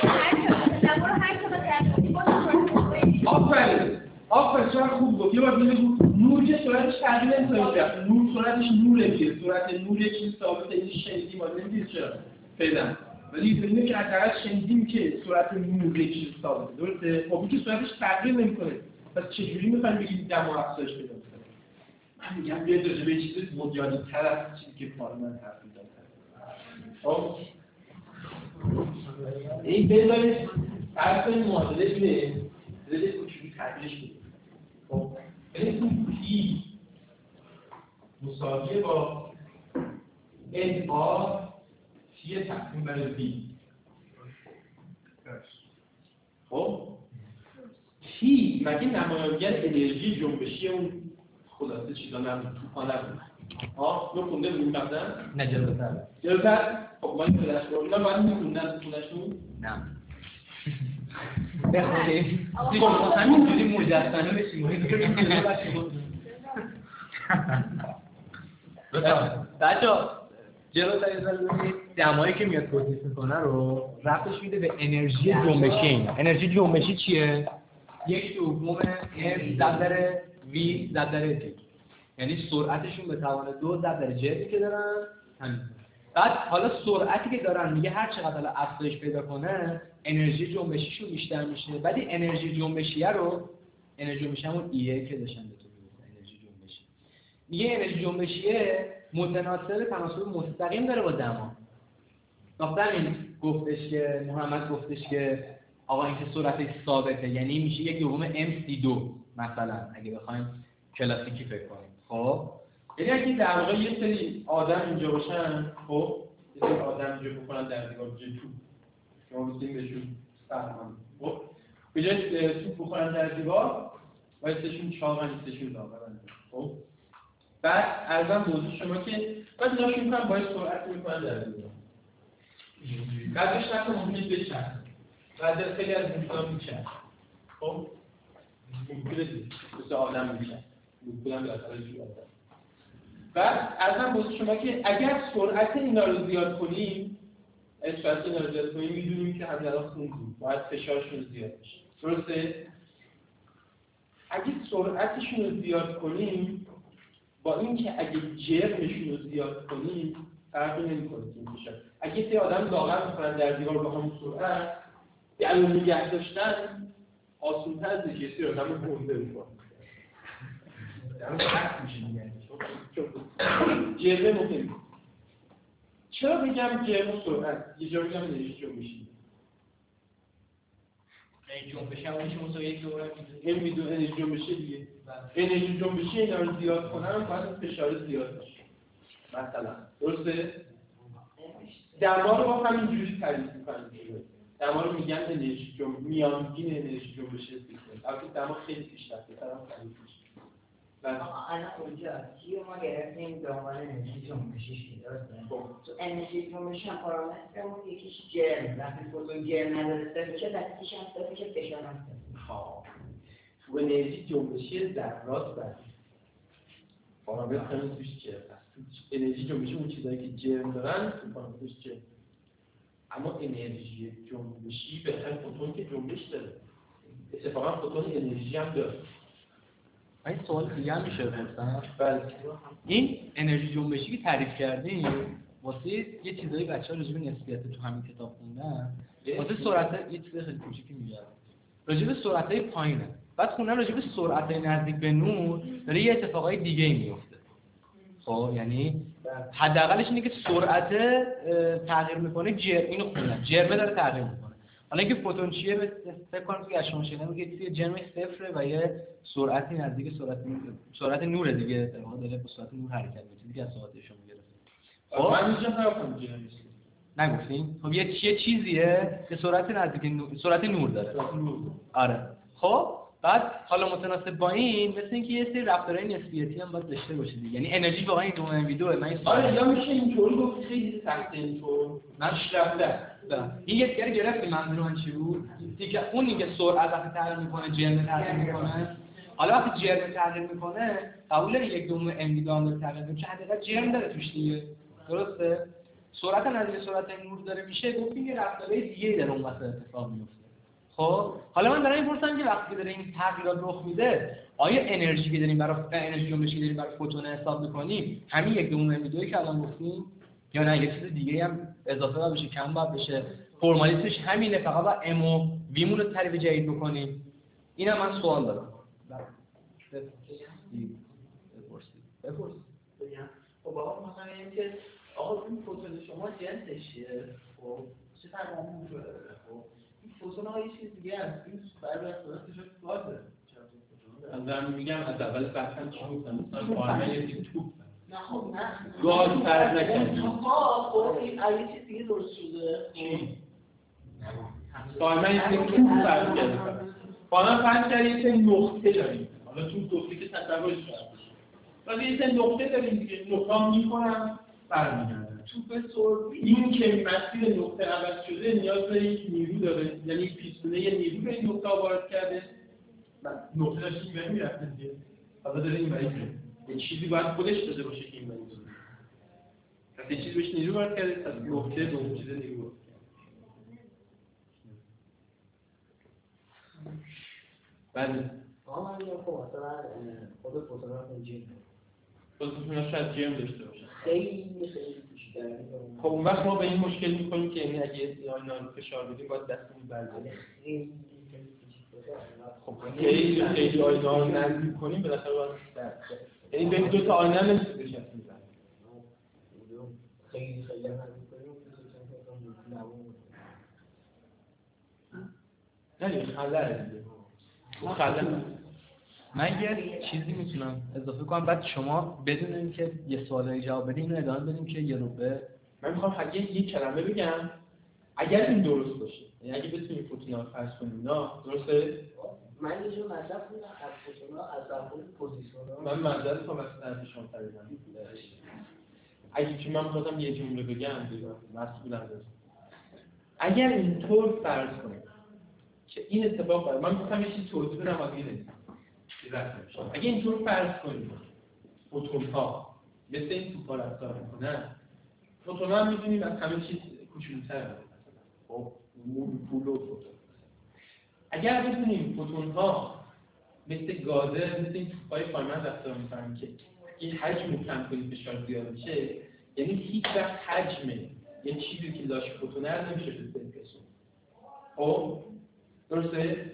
آفرین چرا خوب گفت یه بار دیگه بود نور که سرعتش تغییر نمی‌کنه نور سرعتش نوره دیگه سرعت نور یه چیز ثابته این شنیدیم ما نمی‌دونید چرا فعلا ولی اینه که حداقل شنیدیم که سرعت نور یه چیز ثابته درسته خب این که سرعتش تغییر نمی‌کنه پس چجوری می‌خوایم بگیم دما افزایش پیدا کنه من میگم بیاید راجع به چیز مدیانی‌تر از چیزی که پارلمان حرف می‌زنه خب این بذارید فرض کنید معادله اینه بذارید کوچولو تغییرش بدید خب این پی مساویه با ان آر تی تقسیم بر بی خب تی مگه نمایانگر انرژی جنبشی اون خلاصه چیزا نبود توپا نبود رو خونده بودیم قبلا؟ نه جلوتر جلوتر؟ خب ما این پدرش رو اینا باید میخوندن خونشون؟ نه بخونیم خب همینجوری مجسمه بشیم بچه‌ها جلوتر ببینید دمایی که میاد توصیف میکنه رو ربطش میده به انرژی جنبشی اینا. انرژی جنبشی چیه؟ 1/2 m ضرب در v ضرب در t، یعنی سرعتشون به توان 2 ضرب در j که دارن همین. بعد حالا سرعتی که دارن میگه هر چقدر حالا افزایش پیدا کنه انرژی جنبشیشون بیشتر میشه. بعد این انرژی جنبشیه رو انرژی جنبشی همون ایه که داشتن بهتون میگفتن انرژی جنبشی. میگه انرژی جنبشیه متناسب تناسب مستقیم داره با دما. این گفتش که محمد گفتش که آقا این که سرعتش ثابته، یعنی میشه 1/m c2 مثلا اگه بخوایم کلاسیکی فکر کنیم. خب یعنی اگه در واقع یه سری آدم اینجا باشن، خب یه سری آدم اینجا بکنن در دیوار تو شما بسیم بهشون فرمان، خب به جای توپ بخورن در دیوار وایستشون چاقن ایستشون لاغرن. خب بعد ارزم موضوع شما که بعد ناشون کنم باید سرعت میکنن در دیوار، بعدش نکن ممکنه بچن، بعد خیلی از ممکنه میچن. خب ممکنه دید بسه آدم میچن ممکنه به اثر جور آدم. بعد ارزم موضوع شما که اگر سرعت اینا رو زیاد کنیم میدونیم که همین الان خوندیم باید فشارشون زیاد بشه، درسته؟ اگه سرعتشون رو زیاد کنیم با اینکه اگه جرمشون رو زیاد کنیم فرقی نمی‌کنه این فشار. اگه سه آدم لاغر می‌کنن در دیوار با همون سرعت درون نگه داشتن آسان‌تر از اینکه سه آدم رو گنده می‌کنن. درون عکس میشه دیگه. جرم مهم. چرا بگم جرم و سرعت؟ یه جا بگم انرژی جنبشی. جنبشی همون چی مساوی 1/2 این میدون انرژی جنبشی دیگه. انرژی جنبشی اینا رو زیاد کنن باید فشار زیاد بشه. مثلا درسته؟ دما رو با همین جوری تعریف می‌کنن دیگه. دما رو میگن انرژی جنبشی، میانگین انرژی جنبشی است. البته دما خیلی بیشتره، طرف تعریف میشه. الان اونجا کیو ما گرفتیم به عنوان انرژی جنبشیش درسته؟ تو انرژی جنبشی هم پارامترمون یکیش جرم، وقتی فوتون جرم نداره صفر میشه، وقتیش هم صفر میشه، فشار هم صفر. خب تو انرژی جنبشی ذرات بعد پارامتر توش جرم هست. انرژی جنبشی اون چیزایی که جرم دارن تو پارامترش جرم. اما انرژی جنبشی به هر فوتون که جنبش داره. اتفاقا فوتون انرژی هم داره. این سوال دیگه هم میشه بپرسم؟ بله. این انرژی جنبشی که تعریف کردیم واسه یه چیزایی بچه‌ها راجع به نسبیت تو همین کتاب خوندن، واسه سرعت یه چیز خیلی کوچیکی میگم. راجع به سرعت‌های پایینه. بعد خوندن راجع به سرعت‌های نزدیک به نور داره یه اتفاقای دیگه‌ای میفته. خب یعنی حداقلش اینه که سرعت تغییر میکنه، اینو خوندن. جرم داره تغییر میکنه. حالا اینکه فوتون چیه فکر کنم توی اشعه میگه توی جرم صفره و یه سرعتی نزدیک سرعت نور دیگه در واقع داره با سرعت نور حرکت میکنه. دیگه از ساعت شما گرفته. خب من اینجا نگفتم جرم نگفتین؟ خب یه چیزیه که سرعت نزدیک سرعت نور داره. آره. خب بعد حالا متناسب با این مثل اینکه یه سری رفتارهای نسبیتی هم باید داشته باشه دیگه. یعنی انرژی واقعا این دومین ویدیو من این آره یا میشه اینطوری گفت خیلی سخته اینطور نش رفته. این یه دیگه گرفتی منظور من چی بود؟ دیگه اون دیگه سرعت وقتی تغییر میکنه جرم تغییر میکنه. حالا وقتی جرم تغییر میکنه قبول 1/2 ام دیگه هم تغییر میکنه. حداقل جرم داره توش دیگه. درسته؟ سرعت نزدیک سرعت نور داره میشه گفتیم یه رفتارهای دیگه داره اون واسه اتفاق میفته. خب حالا من دارم میپرسم که وقتی داره این تغییرات رخ میده آیا انرژی که داریم برای انرژی جنبشی داریم برای فوتون حساب میکنیم همین 1/2 ام که الان گفتیم یا نه یه چیز دیگه هم اضافه باید بشه کم باید بشه فرمالیستش همینه فقط با ام و وی مون رو تعریف جدید بکنیم. اینم من سوال دارم. بپرسید. خب آقا مثلا اینکه آقا این فوتون شما جنسش چیه؟ خب چه تمام داره؟ خب این فوتون ها یه چیز دیگه هست. این برای اختلافش فازه. من میگم از اول بحثم چی گفتم؟ مثلا فارمه یه توپ. نه خب نه. گاز فرض نکنید. خب این یه چیز دیگه درست شده. چی؟ فارمه یه توپ فرض کرده. فارمه فرض کرده یه نقطه داریم. حالا توپ گفتی که تصورش فرض. ولی یه نقطه داریم دیگه نقطه میکنم برمیگردن. توپ سربی این که مسیر نقطه عوض شده نیاز به یک نیرو داره، یعنی پیستونه یه نیرو به این نقطه وارد کرده. نقطه داشت این بری میرفته دیگه. حالا داره این بری میره. یه چیزی باید خودش داده باشه که این بری میره. پس یه چیز بهش نیرو وارد کرده، پس نقطه به اون چیز نیرو وارد کرده. بله من میگم خب مثلا خود فوتون‌ها اینجوری خودتون شاید جرم داشته باشه. خیلی بیشتره. خب اون وقت ما به این مشکل می‌خوریم که یعنی اگه اینا رو فشار بدیم باید دستمون برداریم. خب خیلی آینه رو نزدیک کنیم بالاخره باید درد کنیم. یعنی بین دو تا آینه هم نمیشه بچسبیم. خیلی نزدیک کنیم نه خلاه دیگه. خلاه من یه چیزی میتونم اضافه کنم بعد شما بدون اینکه یه سوالی جواب بدین اینو ادامه بدیم که یه نوبه. من میخوام اگه یه کلمه بگم اگر این درست باشه یعنی اگه بتونیم فوتونا رو فرض کنیم اینا درسته؟ من یه جور مطلب کنم از فوتونا از زمان پوزیشن‌ها من معذرت میخوام از شما پریدم. اگه که من می‌خواستم یه جمله بگم دیگه مسئولم دارم. اگر اینطور فرض کنیم که این اتفاق برای من می‌خوام یه چیزی توضیح بدم واسه این اگه اینطور فرض کنیم فوتون‌ها مثل این توپ‌ها رفتار می‌کنن فوتون‌ها هم می‌دونیم از همه چیز کوچولوتره خب پول و فوتون اگر بتونیم فوتون‌ها مثل گازه مثل این توپ‌های فایمن رفتار می‌کنن که این حجم رو کم کنیم فشار زیاد میشه یعنی هیچ وقت حجم یه چیزی که داشت فوتونه رو نمیشه به کشون خب درسته؟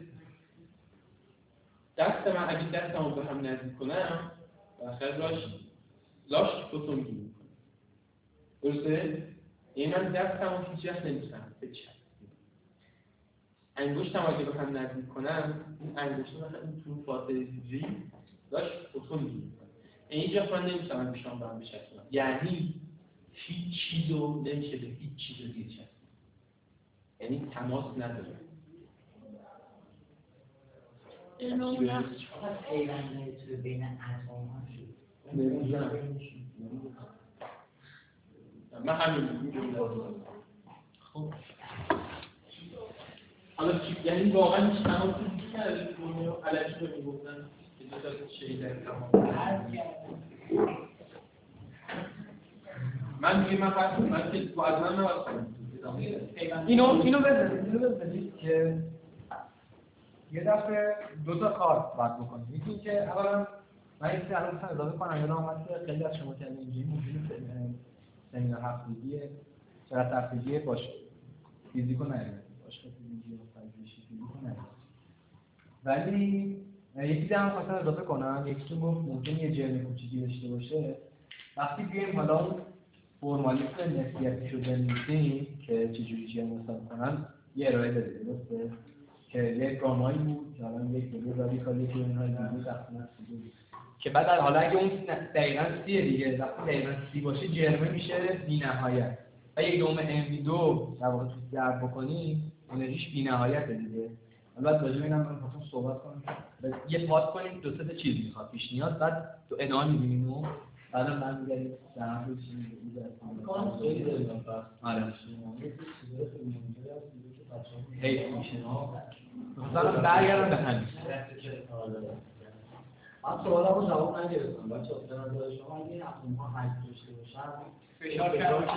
دست من اگه دستمو به هم نزدیک کنم بالاخره لاش فوتون گیر میکنه درسته؟ یعنی من دستمو هیچ وقت نمیتونم بچسبم انگشتم اگه به هم نزدیک کنم این انگشت من تو فاصله جی لاش فوتون گیر میکنه این جا من نمیتونم بیشتر به هم بچسبم یعنی هیچ چیزو نمیشه به هیچ چیزو گیر چسبید یعنی تماس نداره پیوند بین اتم‌ها شد. من همین میگم. خب حالا یعنی واقعا هیچ تماسی نداره که علکی رو میگفتن که دو تا شیء در تماس من میگم من فرض کنم که تو از من اینو بزنید که یه دفعه دو تا کار باید بکنیم. یکی اینکه اولا من یه چیزی الان می‌خوام اضافه کنم یادم اومد که خیلی از شما کردین اینجوری موجود سمینار هفتگی چقدر هفتگی باشه فیزیکو نریم باشه فیزیکی و فیزیکو نریم ولی یه چیزی هم خواستم اضافه کنم یکی گفت ممکنه یه جرم کوچیکی داشته باشه وقتی بیایم حالا اون فرمالیسم نسبیتی رو بنویسیم که چجوری جرم حساب کنن یه ارائه بده درسته که یک گامایی بود که الان یک دیگه رادیکالی که اینها دیگه تقسیم بود که بعد حالا اگه اون دقیقاً سیه دیگه وقتی دقیقاً سی باشه جرمه میشه بی‌نهایت و یک دوم MV2 در واقع تو ضرب بکنیم انرژیش بی‌نهایت دیگه البته راجع به اینم من خودم صحبت کنم یه پاس کنیم دو سه چیز میخواد پیش نیاز بعد تو ادامه می‌بینیم و بعدا من میگم در هم روش میذارم خیلی دارم آره هی میشه مثلا برگردم به همین من سوالمو جواب نگرفتم بچه‌ها به نظر شما اگه این اتم‌ها حجم داشته باشن فشار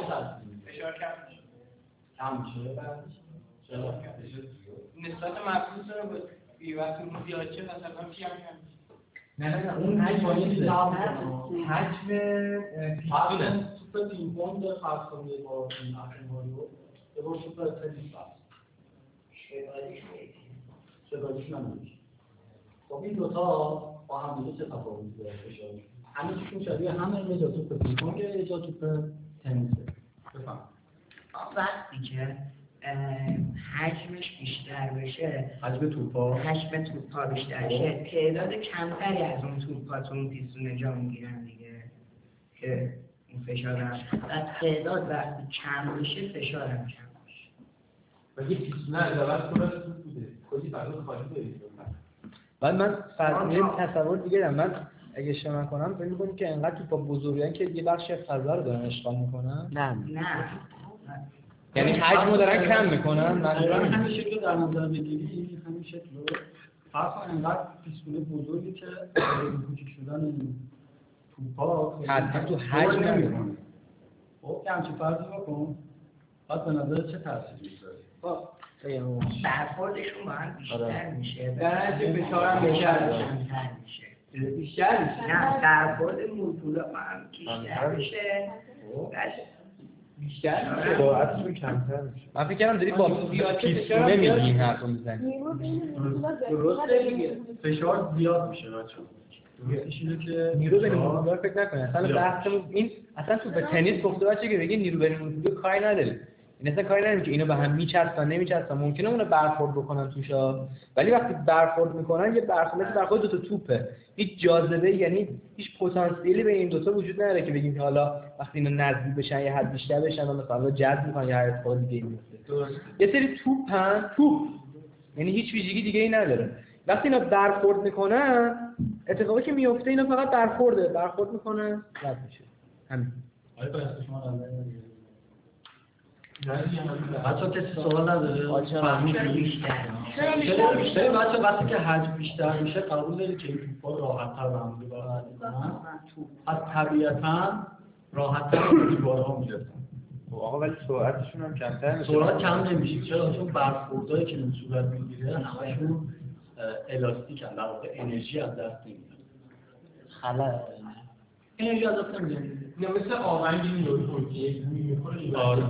کم میشه چرا نسبت مفروض رو به وقتی اون زیاد چه مثلا پی هم نه اون حجم حجم پیستونه سوپر پینگ پونگ فرض کنید با این اتم‌ها رو یه بار سوپر تنیس شبادیش نمیشه خب این دوتا با هم دیگه چه تفاوتی داره فشار همه چیشون شبیه همه یه جا توپ پینگ پونگ یه جا توپ تنیسه بفهم وقتی که حجمش بیشتر بشه حجم توپا بیشتر شه تعداد کمتری از اون توپا تو اون پیستون جا میگیرن دیگه که اون فشار هم و تعداد وقتی کم بشه فشار هم کم بشه و یه پیستونه از اول پر از توپ بوده کلی فضا خالی دارید بعد من یه تصور دیگه دارم من اگه اشتباه نکنم فکر می‌کنم که انقدر توپا بزرگن که یه بخش فضا رو دارن اشغال میکنن نه یعنی حجمو دارن کم میکنن منظورم همین شکل در نظر بگیری همین شکل رو فرض کن انقدر پیستون بزرگی که کوچیک شدن این توپا حتما تو حجم نمیکنه خب که همچین فرضی بکن بعد به نظر چه تأثیری میذاره؟ خب برخوردشون با هم بیشتر میشه درجه فشار هم کمتر میشه بیشتر میشه نه برخورد مولکولا با هم بیشتر میشه بیشتر میشه سرعتشون کمتر میشه. من فکر کردم داری با پیستونه میگی این حرفو میزنی. درسته دیگه فشار زیاد میشه بچه‌ها. درستش اینه که نیرو بین مولکولار فکر نکنه. اصلا بحثمون این اصلا تو به تنیس گفته باشه که بگی نیرو بین مولکولار کاری نداره. این اصلا کاری نداره که اینو به هم میچسبن نمیچسبن. ممکنه اونو برخورد بکنن توشا، ولی وقتی برخورد میکنن یه برخورد دو تا توپه. هیچ جاذبه یعنی هیچ پتانسیلی به این دو تا وجود نداره که بگیم که حالا وقتی اینا نزدیک بشن یه حد بیشتر بشن و مثلا جذب میکنن یا هر اتفاق دیگه میفته. یه سری توپ یعنی هیچ ویژگی دیگه ای نداره. وقتی اینا برخورد میکنن اتفاقی که میفته اینا فقط برخورد میکنه رد میشه. همین. آره بس شما بچه کسی سوال نداره؟ فهمیدی؟ چرا بیشتر بچه وقتی که حجم بیشتر میشه قبول داری که این توپا راحت‌تر به هم برخورد میکنن؟ از طبیعتاً راحت‌تر به دیوارها میرسن. آقا ولی سرعتشون هم کمتر میشه. سرعت کم نمیشه. چرا؟ چون برخوردایی که این صورت میگیره همشون الاستیکن، در واقع انرژی از دست نمیدن. خلا انرژی از دست نمیدن. نه مثل آونگ نیروی ترکیه میخوره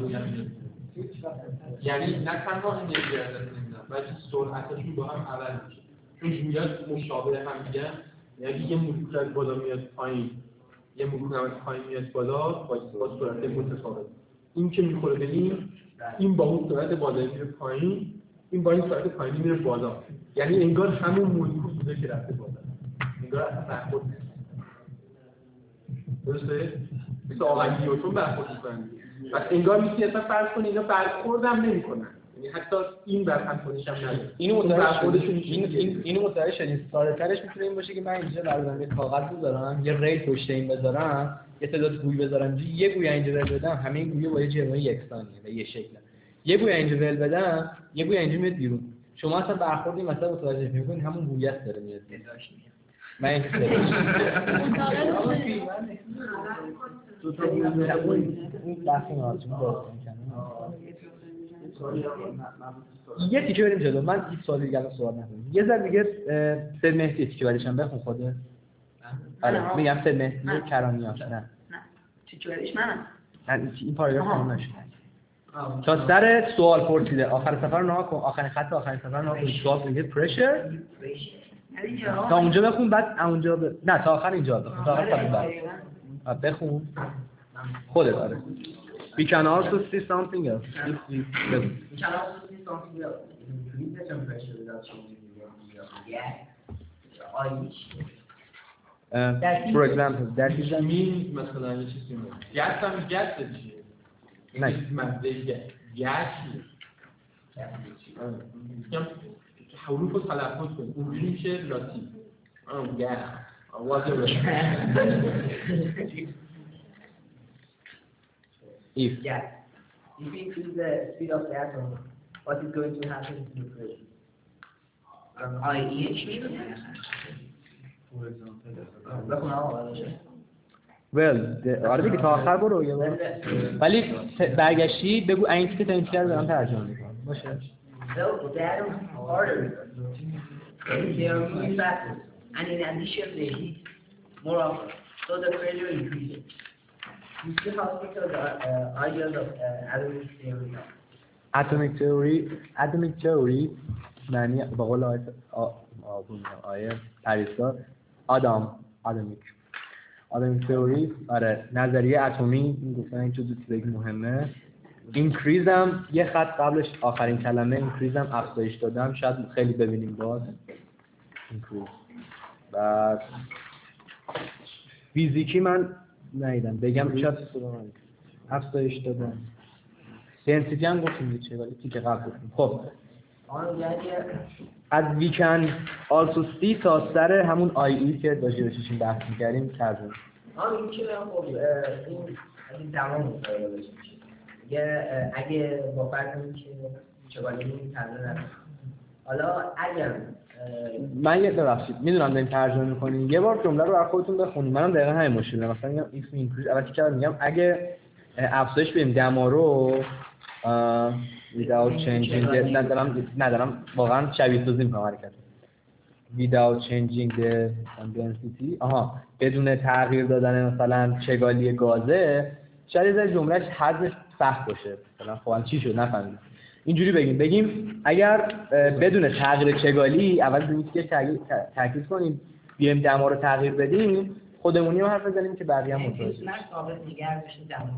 یعنی نه تنها انرژی از دست نمیدن بلکه سرعتشون با هم عوض میشه چون جویات مشابه هم دیگه. یعنی یه مولکول از بالا میاد پایین یه مولکول از پایین میاد بالا با سرعت متفاوت. این که میخوره به این با اون سرعت بالا میره پایین، این با این سرعت پایینی میره بالا. یعنی انگار همون مولکول بوده که رفته بالا. انگار اصلا برخورد نیست. درسته؟ مثل آونگ نیوتن برخورد میکنن. پس انگار میشه اصلا فرض کنید اینا برخورد هم نمیکنن. یعنی حتی این برخوردش هم نداره. اینو متوجه شدین. ساده‌ترش میتونه این باشه که من اینجا برام یه کاغذ بذارم، یه ری پشت این بذارم، یه تعداد گوی بذارم، یه گوی اینجا ول بدم، همه این گویه با یه جرمای یکسانیه و یه شکله. یه گوی اینجا ول بدم، یه گوی اینجا میاد بیرون. شما اصلا برخوردی مثلا متوجه نمی‌کنید همون گویت داره میاد. من این یه تیکه بریم جلو. من هیچ سوالی دیگه الان سوال ندارم. یه ذره دیگه سید مهدی تیکه بریشم بخون خوده. آره میگم سید مهدی کرانیاش. نه تیکه بریش منم. این پاراگراف تموم نشد. تا سر سوال پرسیده آخر سفر نها کن، آخرین خط آخرین سفر نها کن. سوال میگه پرشر تا اونجا بخون بعد اونجا نه تا آخر اینجا بخون تا آخر بعد بخون خودت. آره we can also see something else if we We can also see something else. Increase the temperature without changing the gas. for example that is means مثلا یه چیزی میگه گس هم گس چیه؟ نه ماده گس میگم حروف رو تلفظ کنید اونجوری میشه لاتین گس if Yes. If you increase the speed of the atom, what is going to happen to the pressure? IEH means? آره دیگه تا آخر برو یه بار. ولی برگشتی بگو این که تا این چیکار دارم ترجمه میکنم باشه. So the atoms are harder. They are moving faster, and in addition they heat more often, so the pressure increases. You see how simple the ideas of atomic theory are. Atomic theory معنی به قول آیه پریسا atomic theory آره نظریه اتمی. این گفتن این چیزی که مهمه. increase هم یه خط قبلش آخرین کلمه increase هم افزایش دادم شاید خیلی ببینیم باز increase. بعد فیزیکی من ندیدم بگم شاید افزایش دادم. density هم گفتیم چه ولی تیکه قبل گفتیم. خب از we can also see تا سر همون IE که داشته باشیم بحث می‌کردیم ترجمه. این که خب این تمام میشه. اگه با فرض اینکه چگونه این ترجمه نکنیم. حالا اگر من یه ببخشید میدونم داریم ترجمه می‌کنیم. یه بار جمله رو برای خودتون بخونید. منم دقیقاً همین مشکل دارم. مثلا میگم if increase البته که میگم اگه افزایش بدیم دما رو without changing the ندارم واقعا شبیه سازی میکنم حرکت without changing the density بدون تغییر دادن مثلا چگالی گازه شاید از جملهش حذفش سخت باشه مثلا خب چی شد نفهمیدم اینجوری بگیم اگر بدون تغییر چگالی اول روی که تاکید کنیم بیایم دما رو تغییر بدیم خودمونی رو حرف بزنیم که بقیه هم متوجه بشن ثابت نگه داشته دما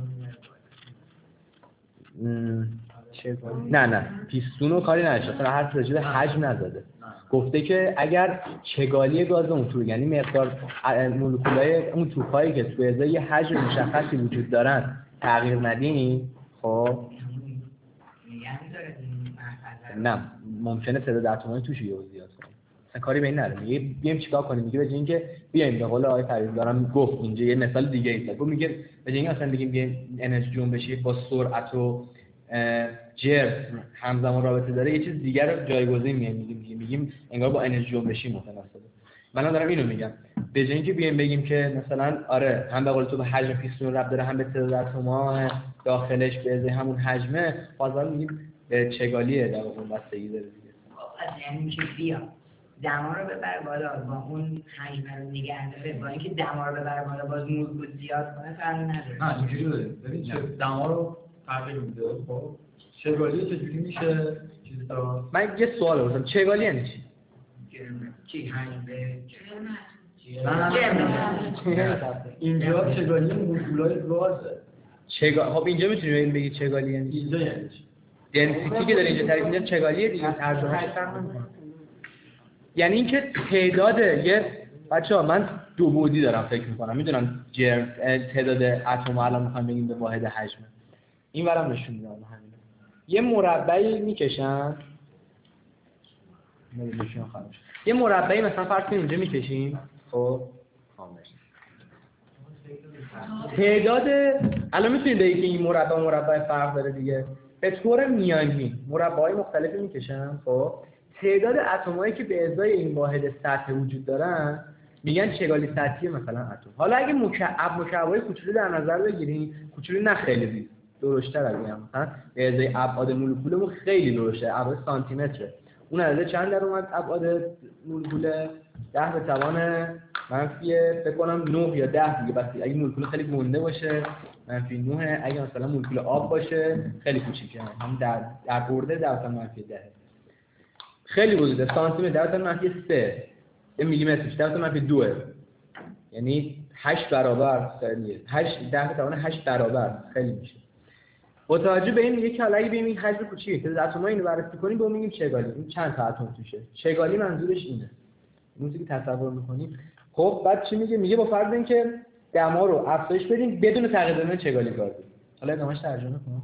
رو نه پیستون رو کاری نداشته اصلا حرف راجع به حجم نزده گفته که اگر چگالی گاز اونطور یعنی مقدار مولکولای اون توپایی که توی ازای یه حجم مشخصی وجود دارن تغییر ندیم خب نه ممکنه تعداد اتم‌های توش یهو زیاد کنه اصلا کاری به این نداره میگه بیایم چیکار کنیم میگه بجای اینکه بیایم به قول آقای پرویز دارم گفت اینجا یه مثال دیگه ایست گفت میگه بجای اینکه اصلا بگیم بیایم انرژی جنبشی با سرعت و جرم همزمان رابطه داره یه چیز دیگر رو جایگزین میگیم انگار با انرژی جنبشی متناسبه من دارم اینو میگم به جای اینکه بیایم بگیم که مثلا آره هم به قول تو به حجم پیستون ربط داره هم به تعداد اتم‌ها داخلش به ازای همون حجمه بازم میگیم به چگالیه در واقع بستگی داره دیگه یعنی که بیا دما رو ببر بالا با اون حجم رو نگه داره با اینکه دما رو ببر بالا باز مولکول زیاد کنه فرقی نداره نه اینجوری بده ببین چه دما رو تغییر میده خب چگالی چجوری میشه چیزی تا من یه سوال دارم چگالی یعنی چی چی حجم به اینجا چگالی مولکولای گازه خب اینجا میتونی بگی چگالی یعنی اینجا یعنی چی دنسیتی که داره اینجا تعریف می‌کنه چگالیه دیگه ترجمهش فرق نمی‌کنه یعنی اینکه تعداد یه بچه‌ها من دو بعدی دارم فکر می‌کنم میدونم تعداد اتم الان می‌خوام بگیم به واحد حجمه این برام نشون میدم همین یه مربعی میکشن یه مربعی مثلا فرض کن اینجا میکشیم خب تعداد الان میتونید بگید که این مربع فرق داره دیگه به طور میانی مربعای مختلفی میکشن خب تعداد اتمایی که به ازای این واحد سطح وجود دارن میگن چگالی سطحی مثلا اتم حالا اگه مکعب‌های کوچولو در نظر بگیریم کوچولو نه خیلی درشت‌تر از این مثلا به ازای ابعاد مولکولمون خیلی درشته ابعاد سانتی متره اون عدد چند در اومد ابعاد مولکول 10 به توان منفی فکر کنم 9 یا 10 دیگه بس اگه مولکول خیلی گنده باشه منفی 9 اگه مثلا مولکول آب باشه خیلی کوچیکه هم در برده در توان منفی 10 خیلی بزرگه سانتی متر در توان منفی 3 یه میلیمترش در توان منفی 2 یعنی 8 برابر خیلیه 8 10 به توان 8 برابر خیلی میشه با توجه به این میگه که حالا اگه ببینیم این حجم کوچیکه که اتم‌ها اینو بررسی کنیم به اون میگیم چگالی این چند تا اتم توشه چگالی منظورش اینه اون چیزی که تصور می‌کنیم خب بعد چی میگه با فرض اینکه دما رو افزایش بدیم بدون تغییر دادن چگالی گازی حالا ادامهش ترجمه کنم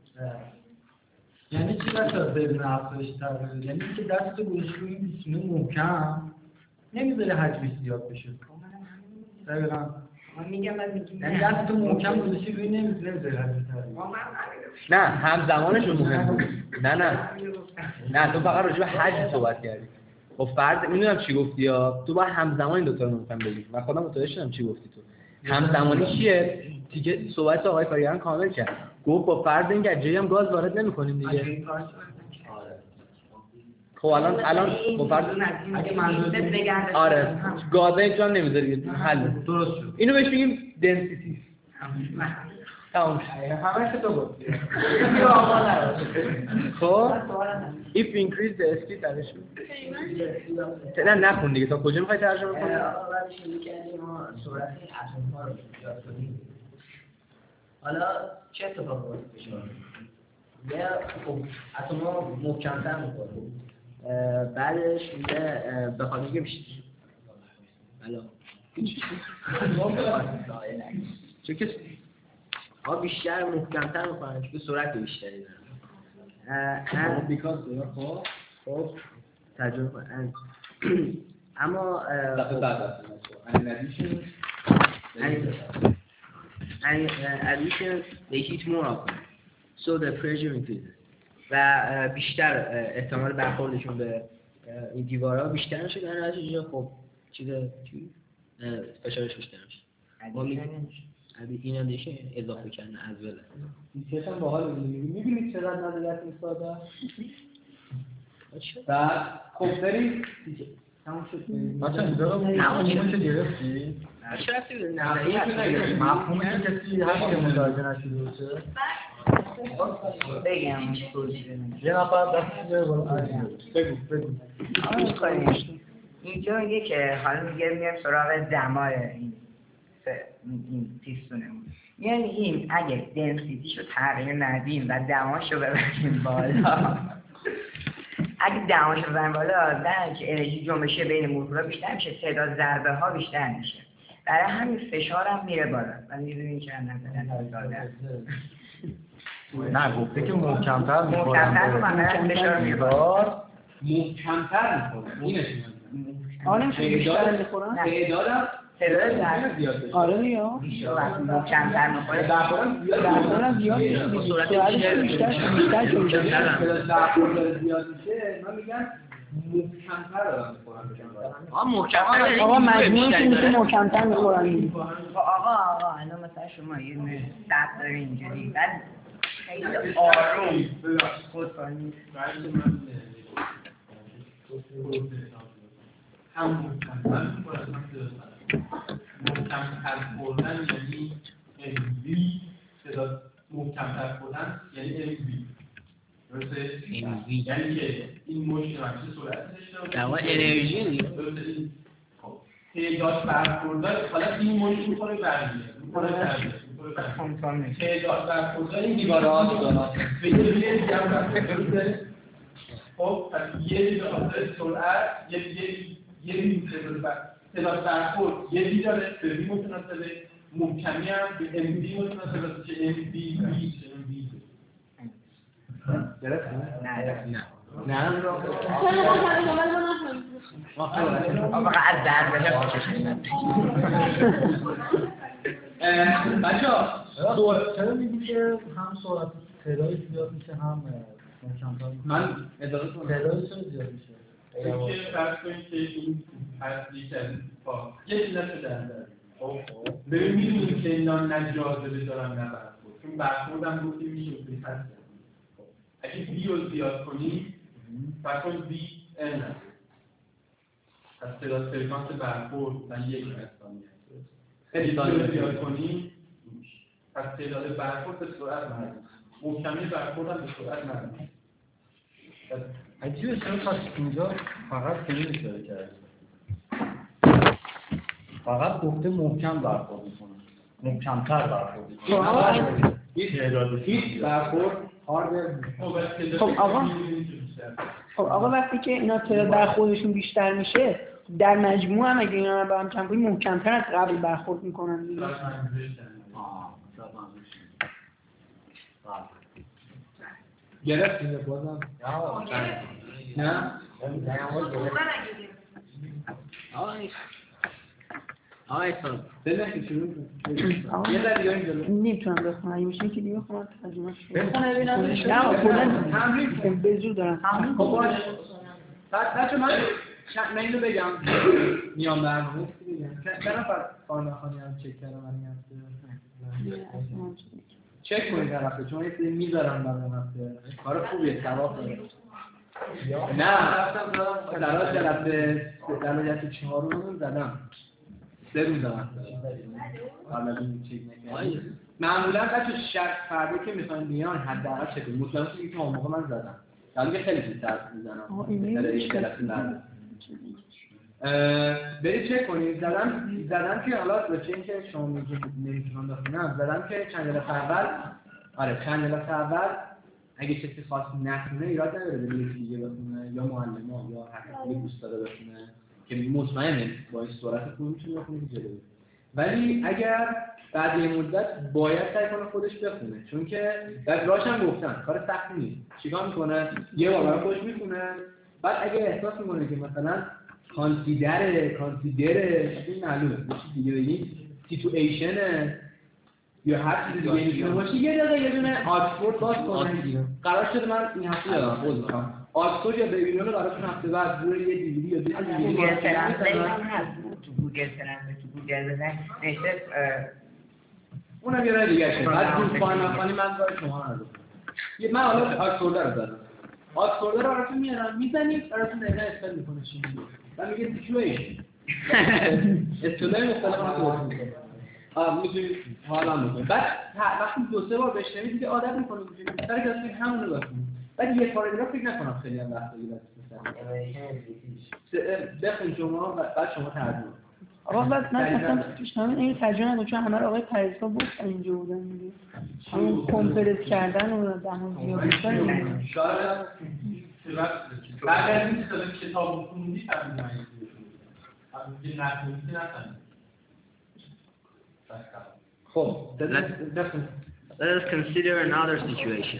یعنی چی مثلا بدون افزایش تغییر یعنی که دستت گوش روی این پیستون محکم نمیذاره حجمش زیاد بشه دقیقاً من میگم یعنی دستت محکم گوشی روی نمیذاره حجمش تغییر نه همزمانش مهم بود نه تو فقط راجع به حجم صحبت کردی خب فرض میدونم چی گفتی یا تو با همزمان این دو تا رو می‌خوام بگی من خودم متوجه شدم چی گفتی تو همزمانی چیه دیگه صحبت آقای کاریان کامل کرد گفت با فرض اینکه جایی هم گاز وارد نمی‌کنیم دیگه خب الان با فرض اگه منظور آره گازه جان نمیذاری حل درست شد اینو بهش میگیم دنسیتی تمام همه تو گفتی خب if increase the speed نه نخون دیگه تا کجا میخوای ترجمه کنی بعدش میگه ما سرعت اتم‌ها رو زیاد کنیم حالا چه اتفاقی میفته یا خب اتم‌ها محکم‌تر می‌کنه بعدش میگه بخواد میگه بیشتر حالا چه کسی بیشتر محکم‌تر می‌کنه چون سرعت بیشتری داره بیکاز خب ترجمه کنم اما addition they heat more often so the pressure increases و بیشتر احتمال برخوردشون به این دیوارها بیشتر میشه در نتیجه خب چی فشارش بیشتر میشه اینا دیشه اضافه کردن از وله چشم باحال می‌بینید چقدر نظریت می‌ساده بعد خب بریم تموم شد بچه‌ها اینجا رو مفهومش گرفتی؟ چرا رفتی نظریت مفهومش کسی هست که متوجه نشده باشه؟ بگم یه نفر دستش بیاره بالا بگو اینجا میگه که حالا میگه سراغ دمای این پیستونمون، یعنی این اگه دنسیتیشو تغییر ندیم و دماشو ببریم بالا اگه دماشو ببریم بالا در که انرژی جنبشی بین مولکول‌ها بیشتر میشه، تعداد ضربه ها بیشتر میشه، برای همین فشار هم میره بالا. من میدونی که نظر ساده نه گفته که محکم‌تر می‌خورن فشار میره بالا، محکم‌تر می‌خورن اینش آره میشه بیشتر میخورن؟ تعداد زیاد بشه. آره دیگه محکم‌تر می‌خوره درصدم زیاد میشه، سرعتش بیشتر شده. درصد زیاد میشه. من میگم محکم‌تر دارن می‌خورن. آقا مجموعش میشه محکم‌تر میخورن. آقا الان مثلا شما یه دست داری اینجوری بعد خیلی آروم خود کنید همون محکم‌تر خوردن یعنی MV، تعداد محکم‌تر خوردن یعنی MV. درسته؟ یعنی که این مشت همچه سرعتش داره در واقع انرژی دیگه. تعداد برخوردن حالا این مشت می‌خوره برمیگرده تعداد برخوردن این دیواره ها دارن به یه دیگه هم برخورده. خب پس یه دیگه خاطر سرعت یه تعداد برخورد یه دیگه داره به بی متناسبه، محکمی هم به ام بی متناسبه که ام بی چه ام بی نه فقط درد بچه‌ها چرا میگی که هم سرعت تعدادش زیاد میشه هم محکم‌تر میشه؟ من اداره کنم تعدادش چرا زیاد میشه؟ که فرض کنید که این هستی که یه چیز نشده در ببین میدونیم که اینا نه جاذبه دارن نه برخورد، چون برخورد هم گفتیم میشه به هستن. اگه بی رو زیاد کنی فرض کن بی ان هست، پس تعداد فرکانس برخورد من 1 ثانیه هست. اگه بی رو زیاد کنی پس تعداد برخورد به سرعت مربوط، محکمی برخورد هم به سرعت مربوط. عجیبه چرا پس اینجا فقط کنی اشاره کرده فقط گفته محکم برخورد میکنه محکمتر برخورد میکنه هیچ برخورد هارد خب آقا وقتی که اینا تعداد برخوردشون بیشتر میشه در مجموع هم اگه اینا رو با هم جمع کنیم محکمتر از قبل برخورد میکنن دیگه. گرفتیم بازم نه نمیتونم بخونم اگه میشه که دیگه بخونم ترجمه بخونه ببینم نه کلا به زور دارم. خب باش بچه من اینو بگم میام برنامه چند نفر کارنخانی هم چک کردم این هفته چک کنید در هفته چون یه سری میذارم برای هفته کار خوبیه ثواب داره. نه رفتم زدم در هفته در جلسه 4 رو زدم 3 روز زدم حالا این چک نکردم معمولا بچه فردا که میخواین بیان حداقل چک کنید مطمئن شید که اون موقع من زدم در حالی که خیلی زودتر میزنم برید چک کنید. زدم که حالا به چه اینکه شما میگید نمیتونم بخونم زدم که چند جلسه اول اگه کسی خواست نخونه ایراد نداره به یکی دیگه بخونه یا معلم‌ها یا هر کسی دوست داره بخونه که مطمئنه با این سرعت خوب میتونه بخونه جلو. ولی اگر بعد یه مدت باید سعی کنه خودش بخونه چون که بعد راهش هم گفتن کار سختی نیست. چیکار میکنه؟ یه بار برای خودش میخونه بعد اگه احساس میکنه که مثلا کانسیدر این معلومه یه چیز دیگه بگید سیتویشن یا هر چیز دیگه میتونه باشه یه دقیقه یه دونه آکسفورد باز کنه. قرار شده من این هفته دارم قول میکنم آکسفورد یا بیبیلون رو براتون هفته بعد روی یه دیویدی یا دو تا دیویدی گوگل ترنسلیت هم هست تو گوگل ترنسلیت تو گوگل بزنید نوشته اونم یه راه دیگه شه. بعد روز خانی من کار شما ندارم. من حالا آکسفورد رو دارم. آکسفورد رو براتون میارم میزنید براتون دقیقاً اسپل میکنه چی میگه. من میگه سیچویشن. اصطلاح مختلف رو میگه. میتونید حالا میکنید. بعد وقتی 2-3 بار بهش نمیدید دیگه عادت میکنید. سر کسی همون رو بخونید. بعد یه پاراگراف فکر نکنم خیلی هم وقت بگیره بخون شما بعد شما ترجمه. آقا بعد من اصلا توش این ترجمه ندارم چون همه رو آقای پریسا گفتن اینجا بودن دیگه. همون کمپرس کردن و دهان زیاد کردن. شاید بعد از این کتاب خوندی فهمیدم دیگه نخوندی نفهمیدم. خب Let us consider another situation.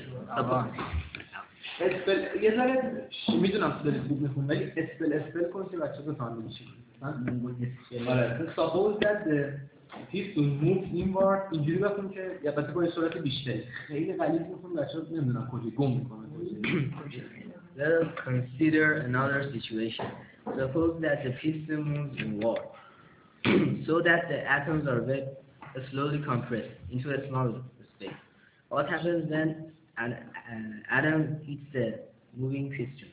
یه ذره میدونم تو دارید خوب میخونید ولی اسپل کن که بچه رو تان بشید. Suppose that the piston moves inward اینجوری بخون که یا البته با سرعت بیشتری. خیلی غلیظ میخونید بچه‌ها نمیدونم کجا گم میکنن. Let us consider another situation. Suppose that the piston moves inward so that the atoms are very slowly compressed into a small space. What happens when an atom hits the moving piston?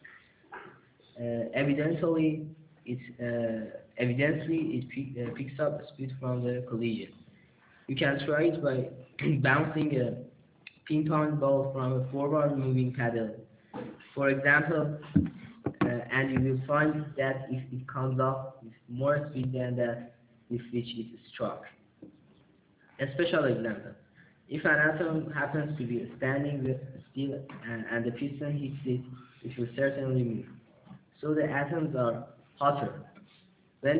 Evidently, it picks up speed from the collision. You can try it by bouncing a ping-pong ball from a forward-moving paddle, for example, and you will find that if it comes off with more speed than that with which it struck. A special example: if an atom happens to be standing still and the piston hits it, it will certainly move. So the atoms are hotter when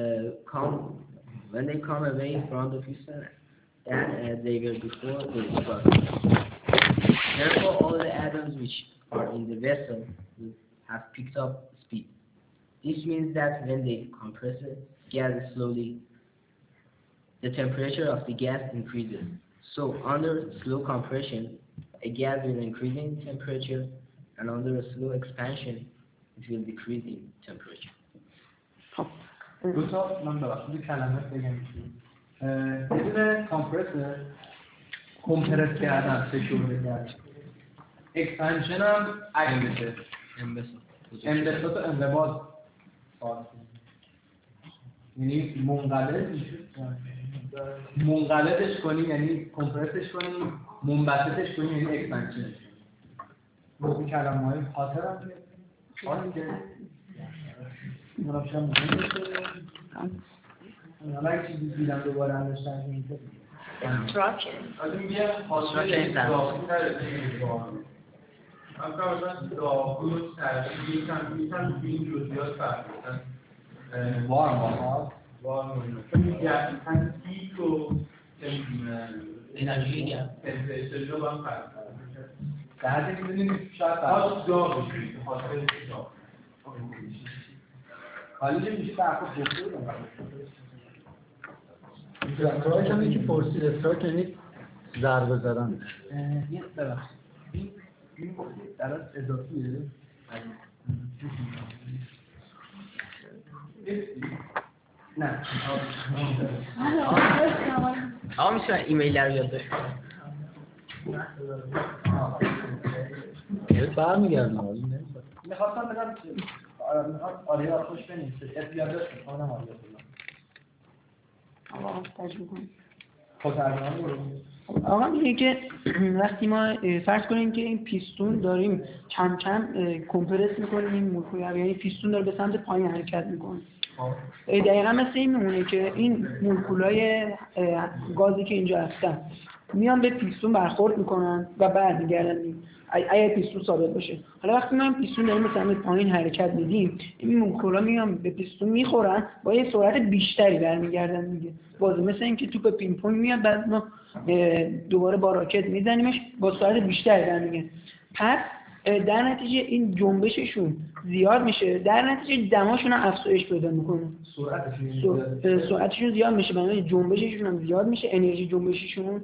they come away from the piston than they were before they struck. Therefore, all the atoms which are in the vessel will have picked up speed. This means that when they compress the gas slowly, the temperature of the gas increases. So under slow compression, a gas will increase in temperature, and under a slow expansion, it will decrease in temperature. دو تا من ببخشید کلمه بگم بدون کمپرس کردن فشرده کردن اکسپنشن هم عکسشه انبساط و انقباض یعنی منقلبش کنی یعنی کمپرسش کنی منبسطش کنی یعنی اکسپنشن این کلمه های خاطر هم حالا شما حالا چیزی دیدم دوباره هم داشتن این Structure. از این بیا حاصل داخل اما مثلا داخل میتونن این جزئیات فرق کنن وارم چون پیک و انرژی گرم تمپراتور با هم فرق کنن بعد می‌بینید شاید خاص جا بشه حاصل جا حالی میشه برخورد بخور استراک هم یکی پرسید استراک یعنی ضربه زدن این ببخشید این درست اضافیه نه آقا میشه ایمیل رو یاد داشت برمیگردم میخواستم بگم آریا خوش بنویسه اختیار داشت میخوانم آریا آقا ترجمه کنیم خود ترجمه رو آقا میگه که وقتی ما فرض کنیم که این پیستون داریم کم کم کمپرس میکنیم این مولکول یعنی پیستون داره به سمت پایین حرکت میکنه دقیقا مثل این میمونه که این مولکولای گازی که اینجا هستن میان به پیستون برخورد میکنن و برمیگردن اگه پیستون ثابت باشه. حالا وقتی ما پیستون داریم به سمت پایین حرکت میدیم این مولکولا میان به پیستون میخورن با یه سرعت بیشتری برمیگردن دیگه باز مثل اینکه توپ پینگ پونگ میاد بعد ما دوباره با راکت میزنیمش با سرعت بیشتری برمیگردن. پس در نتیجه این جنبششون زیاد میشه در نتیجه دماشون هم افزایش پیدا میکنه سرعتشون زیاد میشه برای جنبششون هم زیاد میشه انرژی جنبششون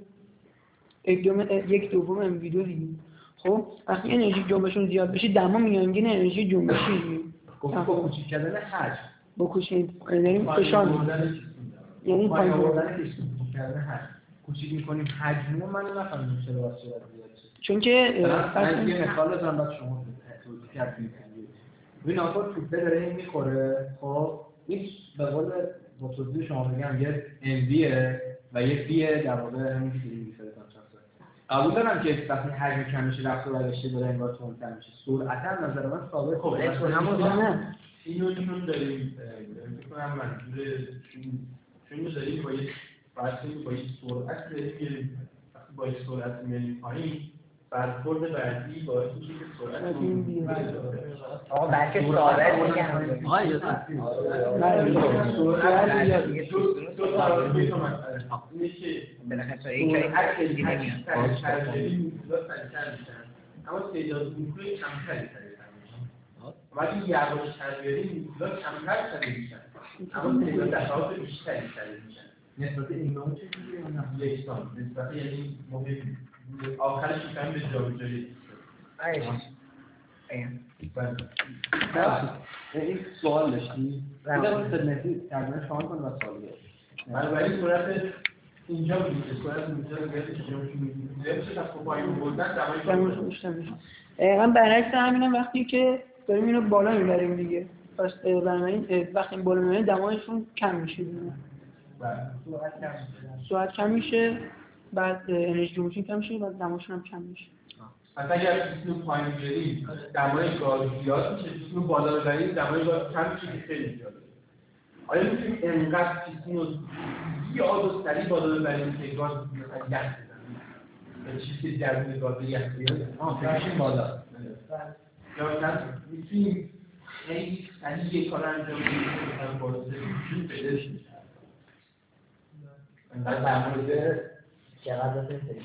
یک دوم این ویدیو دیدیم. خب وقتی انرژی جنبششون زیاد بشه دما میانگین انرژی جنبشی با کوچیک کردن حجم با کوچیک داریم فشار میدیم یعنی پایین بردن کردن حجم کوچیک می‌کنیم حجم من نفهمیدم چرا واسه سرعت زیاد شه. چون که من یه مثال بزنم بعد شما توضیح کردید. ببین آقا توپه داره این می‌خوره، خب این به قول با توضیح شما بگم یه MVه و یه فی در واقع همین که دیگه می‌فرستم چند تا. قبول دارم که وقتی حجم کم میشه رفت و برگشته داره انگار تندتر میشه. سرعت از نظر من ثابت خب همون اینو چون داریم فکر کنم منظور چون داریم با یه فرضی با یه سرعت داریم وقتی با یه سرعت میاریم پایین برخورد بعدی باعث میشه که سرعت آقا بلکه ثابت میگن اینه که بالاخره این که چیزی نمیاد اما تعداد مولکول کمتری ولی یواش‌تر بیاریم مولکول‌ها کمتر سریع میشن اما تعداد دفعات بیشتری سریع میشن نسبت اینا چه جوریه؟ یکسان نسبت یعنی ما آخرش می‌کنیم به جابجایی این سوال داشتی؟ بذار خدمتی ترجمه شما کنم و سوال بیارم. ولی صورت اینجا بود که صورت اینجا رو بیاریم که جمعه می‌کنیم چه تا پایین بردن دمای من برعکس همینم وقتی که داریم اینو بالا میبریم دیگه پس بنابراین وقتی این بالا میبریم دمایشون کم میشه دیگه سرعت کم میشه بعد انرژی جمعیشون کم میشه بعد دمایشون هم کم میشه پس اگر پیستون پایین بیاریم دمای گاز زیاد میشه پیستون بالا ببریم دمای گاز کم میشه که خیلی زیاده آیا میتونیم انقدر پیستون رو زیاد و سریع بالا ببریم که گاز یخ بزنیم چیزی که درون گاز یخ بیاد بکشیم بالا یا نه میتونیم خیلی سریع یک کار انجام بدیم که بالا بزنیم پیداش میشه در مورد چقدر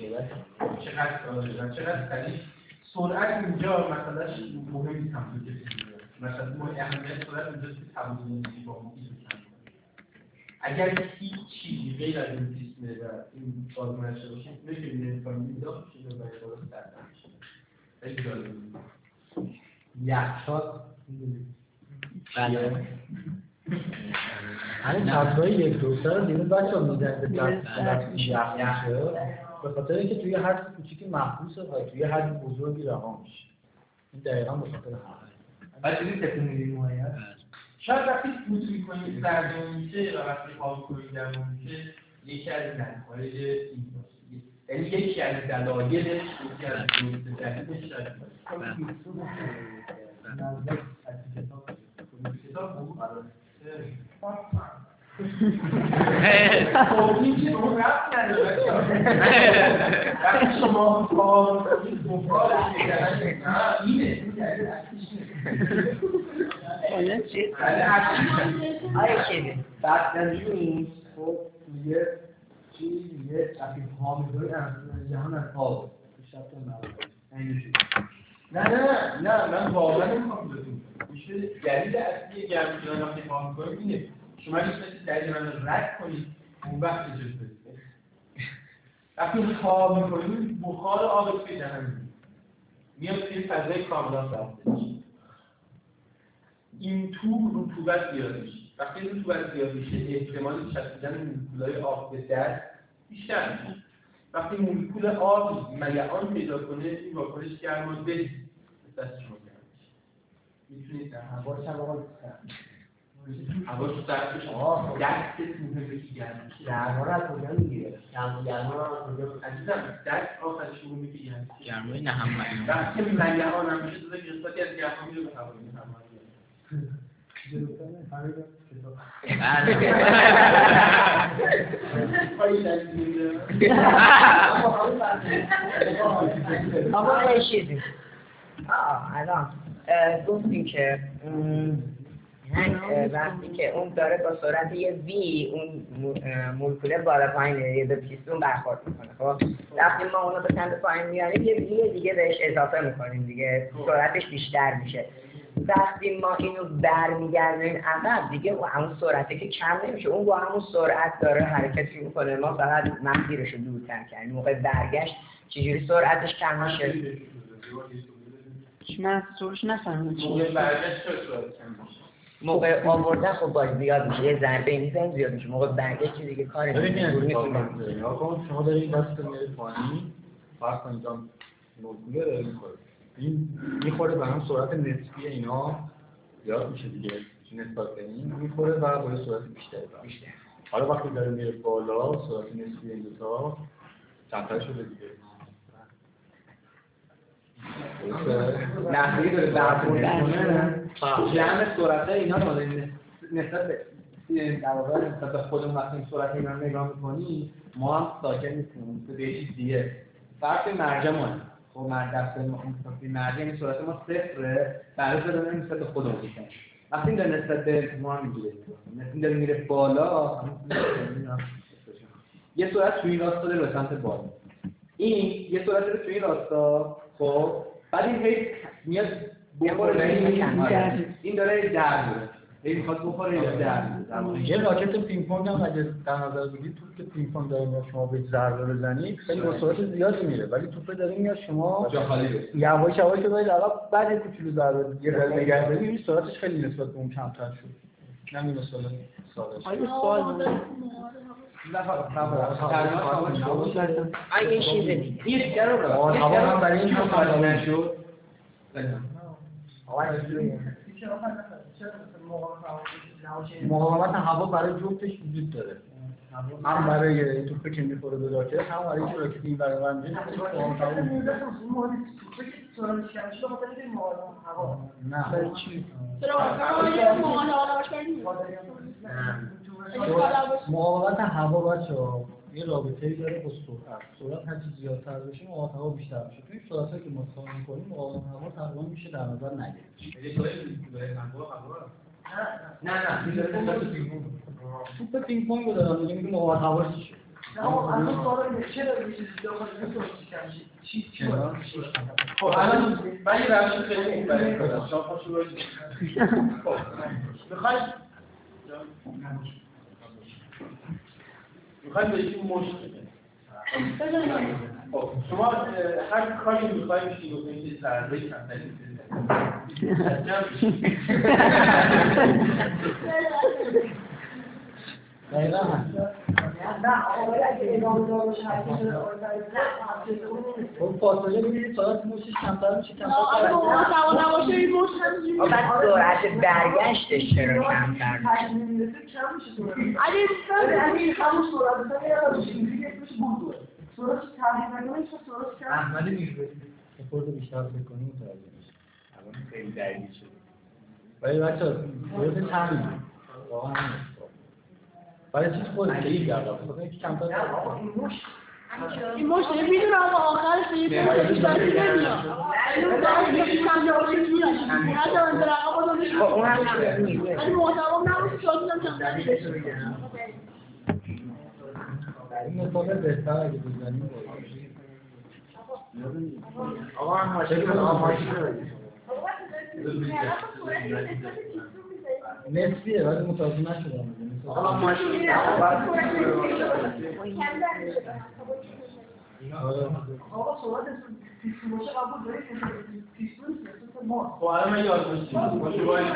چقدر سریع سرعت اینجا مثلا مهم نیست هم که مثلا اهمیت سرعت اینجاست که توازن انرژی با محیط رو کم کنه اگر هیچ چیزی غیر از این سیستم و این سازمان نشه باشه میشه امکان ایجاد میشه و برای بالا سرعت میشه خیلی جالبه یخچال بله همین چسبای یک دوسته رو دیروز بچه‌ها می‌زنید به دست یخچال به خاطر اینکه توی حد کوچیکی محبوسه و توی حد بزرگی رها میشه این دقیقاً به خاطر همین بعد این تکنولوژی مهیا شاید وقتی فوت می‌کنید سردمون میشه و وقتی خواب کنید درمون میشه یکی از نتایج این باشه یعنی یکی از دلایلش یکی از جزئیاتش شاید خب این چیز رو رفت نداره وقتی شما کار کنید مقالش میگردن اینه آیا چی؟ آیا چیزی بکتریوم خب یه چیز یه وقتی پا می‌ذاری از جهان از آب بیشتر نه من واقعا نمیخوام بگم میشه دلیل اصلی گرم شدن وقتی پا می‌کنید اینه شما اگه کسی دلیل من رو رد کنید اون وقت اجازه بدید وقتی پا می‌کنید بخار آب توی دهن میاد توی فضای کاملا صاف میشه این توپ رطوبت زیاد میشه وقتی رطوبت زیاد میشه احتمال چسبیدن مولکول‌های آب به دست بیشتر میشه وقتی مولکول آب ملعان پیدا کنه این واکنش گرما به دست شما گرم میشه میتونید در هوا چند هوا تو سرد بشه دستت مهمه که گرم میشه گرما رو از کجا میگیره؟ گرما رو از کجا عزیزم دست آخرش مهمه که گرم میشه گرمای نه هم معنی وقتی ملعان هم میشه دوزه قسمتی از گرما میره به هوا اما یه چیزی الان گفتیم که وقتی که اون داره با سرعت یه وی اون مولکول بالا پایین یه به پیستون برخورد میکنه خب وقتی ما اونو به سمت پایین میاریم یه وی دیگه بهش اضافه میکنیم دیگه سرعتش بیشتر میشه وقتی ما اینو برمیگردیم عقب دیگه همون سرعتی که کم نمیشه اون با همون سرعت داره حرکت میکنه ما فقط مسیرش رو دورتر کردیم موقع برگشت چجوری سرعتش کم میشه من سرعتش نفهمیدم موقع برگشت چرا سرعت کم میشه موقع آوردن خب باید زیاد میشه، یه ضربه میزنیم زیاد میشه، موقع برگشت دیگه کاری نمیشه. شما دارید دست میارید پایین، فرض کنید مولکول داره میخوره، این میخوره به هم سرعت نسبی اینا زیاد میشه دیگه نسبت به این میخوره و با سرعت بیشتر. حالا وقتی داره میره بالا سرعت نسبی این دوتا کمتر شده دیگه. نحوی داره برخوردن جمع سرعت اینا رو نسبت به خودمون وقتی سرعت اینا رو نگاه میکنی ما هم ساکن نیستیم به یه چیز دیگه. فرق مرجع ما خب مرجع این سرعت ما صفره، برای داره نسبت به خودمون میکنه. وقتی این داره نسبت به ما هم میگیره این داره میره بالا یه سرعت توی این راستا داره به سمت بالا، این یه سرعت داره توی این راستا. خب بعد این هی میاد بخوره این داره در میره هی میخواد بخوره یا در میره. یه راکت پینگ پونگ هم اگه در نظر بگیرید توپ که پینگ پونگ داره میاد شما به ضربه بزنید خیلی با سرعت زیادی میره، ولی توپ داره میاد شما یواش یواش برید عقب، بعد یه کوچولو ضربه یه ذره نگه دارید این سرعتش خیلی نسبت به اون کمتر شد. همین مثلا ساده این چیزه دیگه یه دیگه رو هوا برای این هم فرض نشد. مقاومت هوا برای جفتش وجود داره، هم برای توپی که میخوره به راکت هم برای اینکه راکت این برای من میشه نه چی مقاومت هوا بچه‌ها یه رابطه‌ای داره با سرعت هرچی زیادتر بشه مقاومت هوا بیشتر میشه. توی سرعتی که ما کار می‌کنیم مقاومت هوا تقریبا میشه در نظر نگیرید. نه توپ پینگ پونگ رو دارم میگم که مقاومت هوا چیه؟ خب الان من یه روش خیلی مبارک کنم شما خوش باشید. میخواید بهشون مشت بده. خب شما هر کاری میخواید میشید و بهش ضربه کمتری اون فاصله می‌بینید سرعت موشش کمتر میشه بعد سرعت برگشتش چرا کمتر میشه؟ احمدی میشه خورده بیشتر بکنیم متوجه میشه. الان خیلی درگیر شده. ولی بچه‌ها مورد همین واقعا برای چیز خود خیلی گرده بخاطر اینکه کمتر این مشت میدونم اما آخرش به یه پروژه بیشتری نمیاد. اون هم ولی محتوام نباشه شاید کمتر این مثال بهتر اگه بزنیم آقا هم ماشین نسبیه ولی متوجه نشدم. آقا ماشین آقا سوال پیستون باشه قبول دارید پیستون سیاست ما خب الان من یاد باشید باشه باید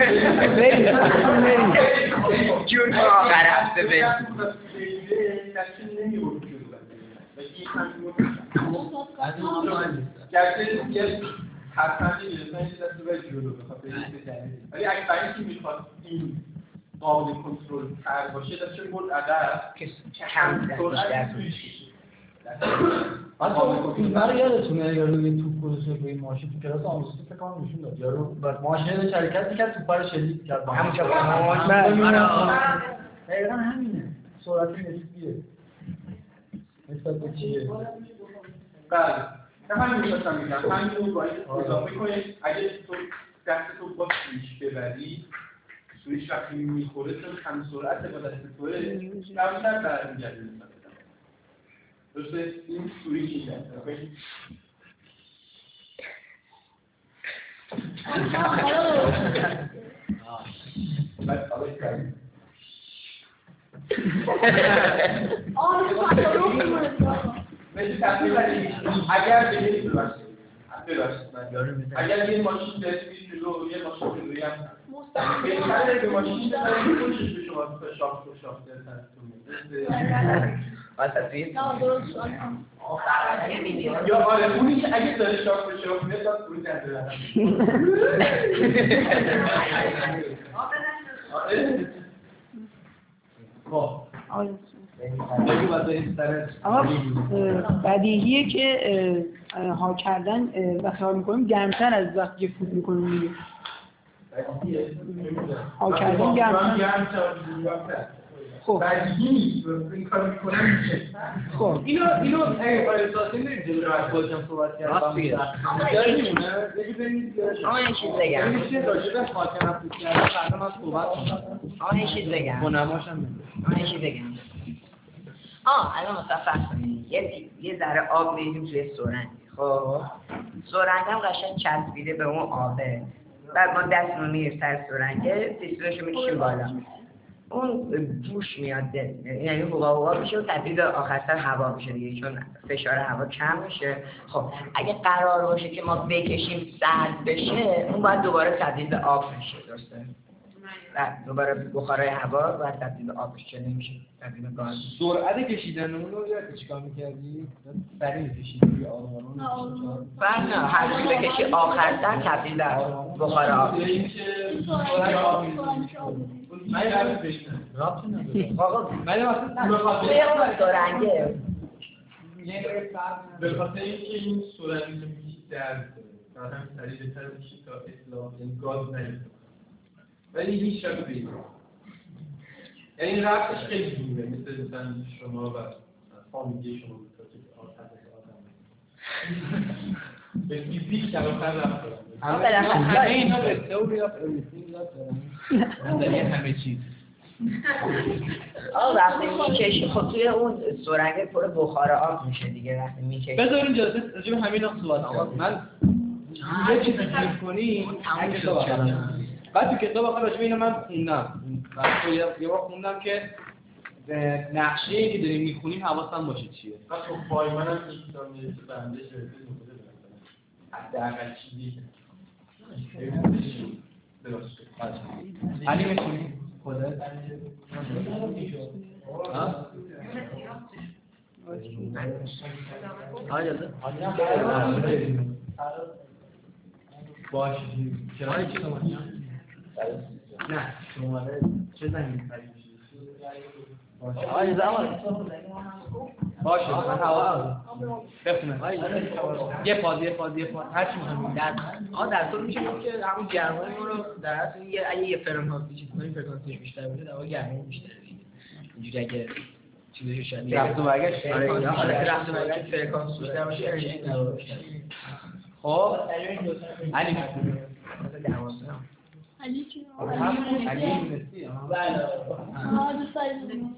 جون ما آخر هفته بریم. ولی اگه که میخواد این قابل کنترل تر باشه دستشون بود عدد کم بیشتر این برای یادتونه یارو یه توپ گذاشته روی ماشین تو کلاس آموزشی فکر کنم نشون داد یارو ماشین شرکت می‌کرد توپ رو شلیک کرد همون که دقیقاً همینه سرعت نسبیه نسبت به چیه بله همین می‌خواستم بگم همین رو باید اضافه کنید اگه تو دست تو با سویچ ببری سویچ وقتی میخوره چون هم سرعت با دست توه کمتر برمیگرده درسته این سویچ اینه بعد حالا کردیم مثل تفریح اگر اگر یه ماشین دستی جلو یه ماشین جلوی هم بهتره که ماشین دستی کنشش به شما شاخت و شاخت یا آره اونی که اگه داره شاخت و شاخت میاد باید فرو کرده اما بدیهیه که ها کردن وقتی ها میکنیم گرمتر از وقتی که فوت میکنیم دیگه ها کردن گرمتر خب بدیهی این کار میکنم میشه خب اینو اگه احساسی نمی‌دونید جلو راست خودم صحبت کردم راست میگه آقا این چیز بگم میشه راجع به خاطر افزود کردن فردا من صحبت کنم آقا این چیز بگم بنماشم آقا این چیز بگم الان مثلا فرض کنید یه ذره آب می‌ریزیم توی سرنگ خب سرنگ هم قشنگ چسبیده به اون آبه بعد ما دستمون می‌ریم سر سرنگه پیستولشو می‌کشیم بالا اون جوش میاد یعنی هوا میشه و تبدیل به آخرتر هوا میشه دیگه چون فشار هوا کم میشه خب اگه قرار باشه که ما بکشیم سرد بشه اون باید دوباره تبدیل به آب میشه درسته؟ بعد دوباره بخارای هوا باید تبدیل به آب بشه نمیشه تبدیل به گاز سرعت کشیدن اون رو یاد چیکار می‌کردی؟ سریع می‌کشیدی یا آروم بعد نه هر چی بکشی آخرتر تبدیل به بخار آب میشه من یادم بشنم آقا من مثلا سرنگه به خاطر اینکه این سرعتی که میگید درد داره بعد هم سریع بهتر میشه تا اطلاع یعنی گاز نیاد ولی هیچ شک بید یعنی رفتش خیلی دوره مثلا شما و فامیلی شما تا که آتش آدم به فیزیک کلافر رفت همه اینا به تئوری آف اوریثینگ نظریه همه چیز وقتی میکشی خب توی اون سرنگ پر بخار آب میشه دیگه وقتی میکشی بذار اینجا راجع به همین صحبت کنم من یه چیزی فکر کنی بعد تو کتاب آخر راجع به اینو من خوندم یه بار خوندم که نقشه‌ای که داریم میخونیم حواسم باشه چیه خب پای منم یک دانه بنده شده حداقل چیزی درست علی میخونی خودت باشه چرا چی نه شماره چه زنی آقای زمان باشه من حواس بخونه یه پاز هر چی می‌خوام در طول میشه که همون گرمای ما رو در اصل اگه یه فرکانس چیز کنیم فرکانسش بیشتر بشه در واقع گرمای بیشتر دیگه اینجوری اگه چیزش شد رفت و برگشت حالت رفت و برگشت فرکانس بیشتر باشه انرژی بیشتر خب علی علی چی؟ علی می‌رسی دوست داریم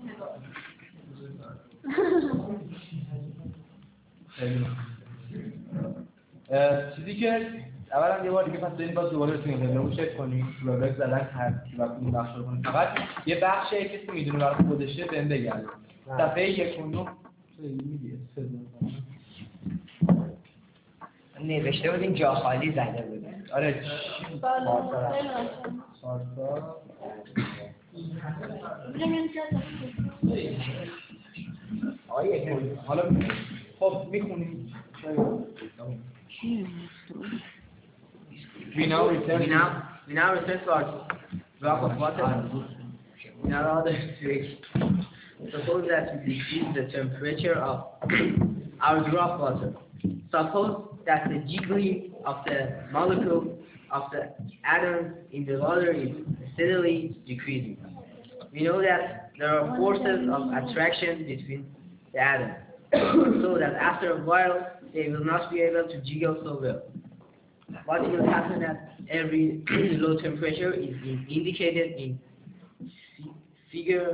چیزی که اولا یه بار دیگه پس بریم باز دوباره رو چک کنیم پروگرس زدن هر کی وقت اون بخش رو کنیم فقط یه بخشی کسی میدونه برای خودشه بهم بگرده صفحه 1 و 9 نوشته بودیم جا خالی زده بودیم آره حالا خب میخونیم We now return to our drop of water. In order to suppose that we decrease the temperature of our drop water. Suppose that the jiggling of the molecule of the atoms in the water is steadily decreasing. We know that there are forces of attraction between the atoms, so that after a while they will not be able to jiggle so well. What will happen at every low temperature is indicated in figure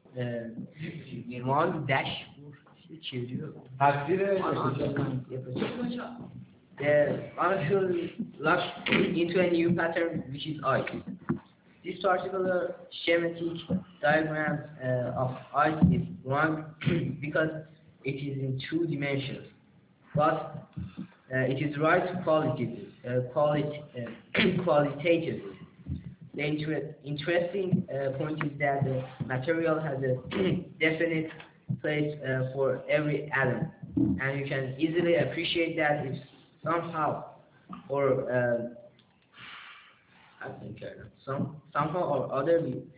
1-4. The molecule locks into a new pattern, which is ice. This particular schematic diagram of ice is wrong because it is in 2 dimensions, but it is right qualitatively. The interesting point is that the material has a definite place for every atom, and you can easily appreciate that if somehow or other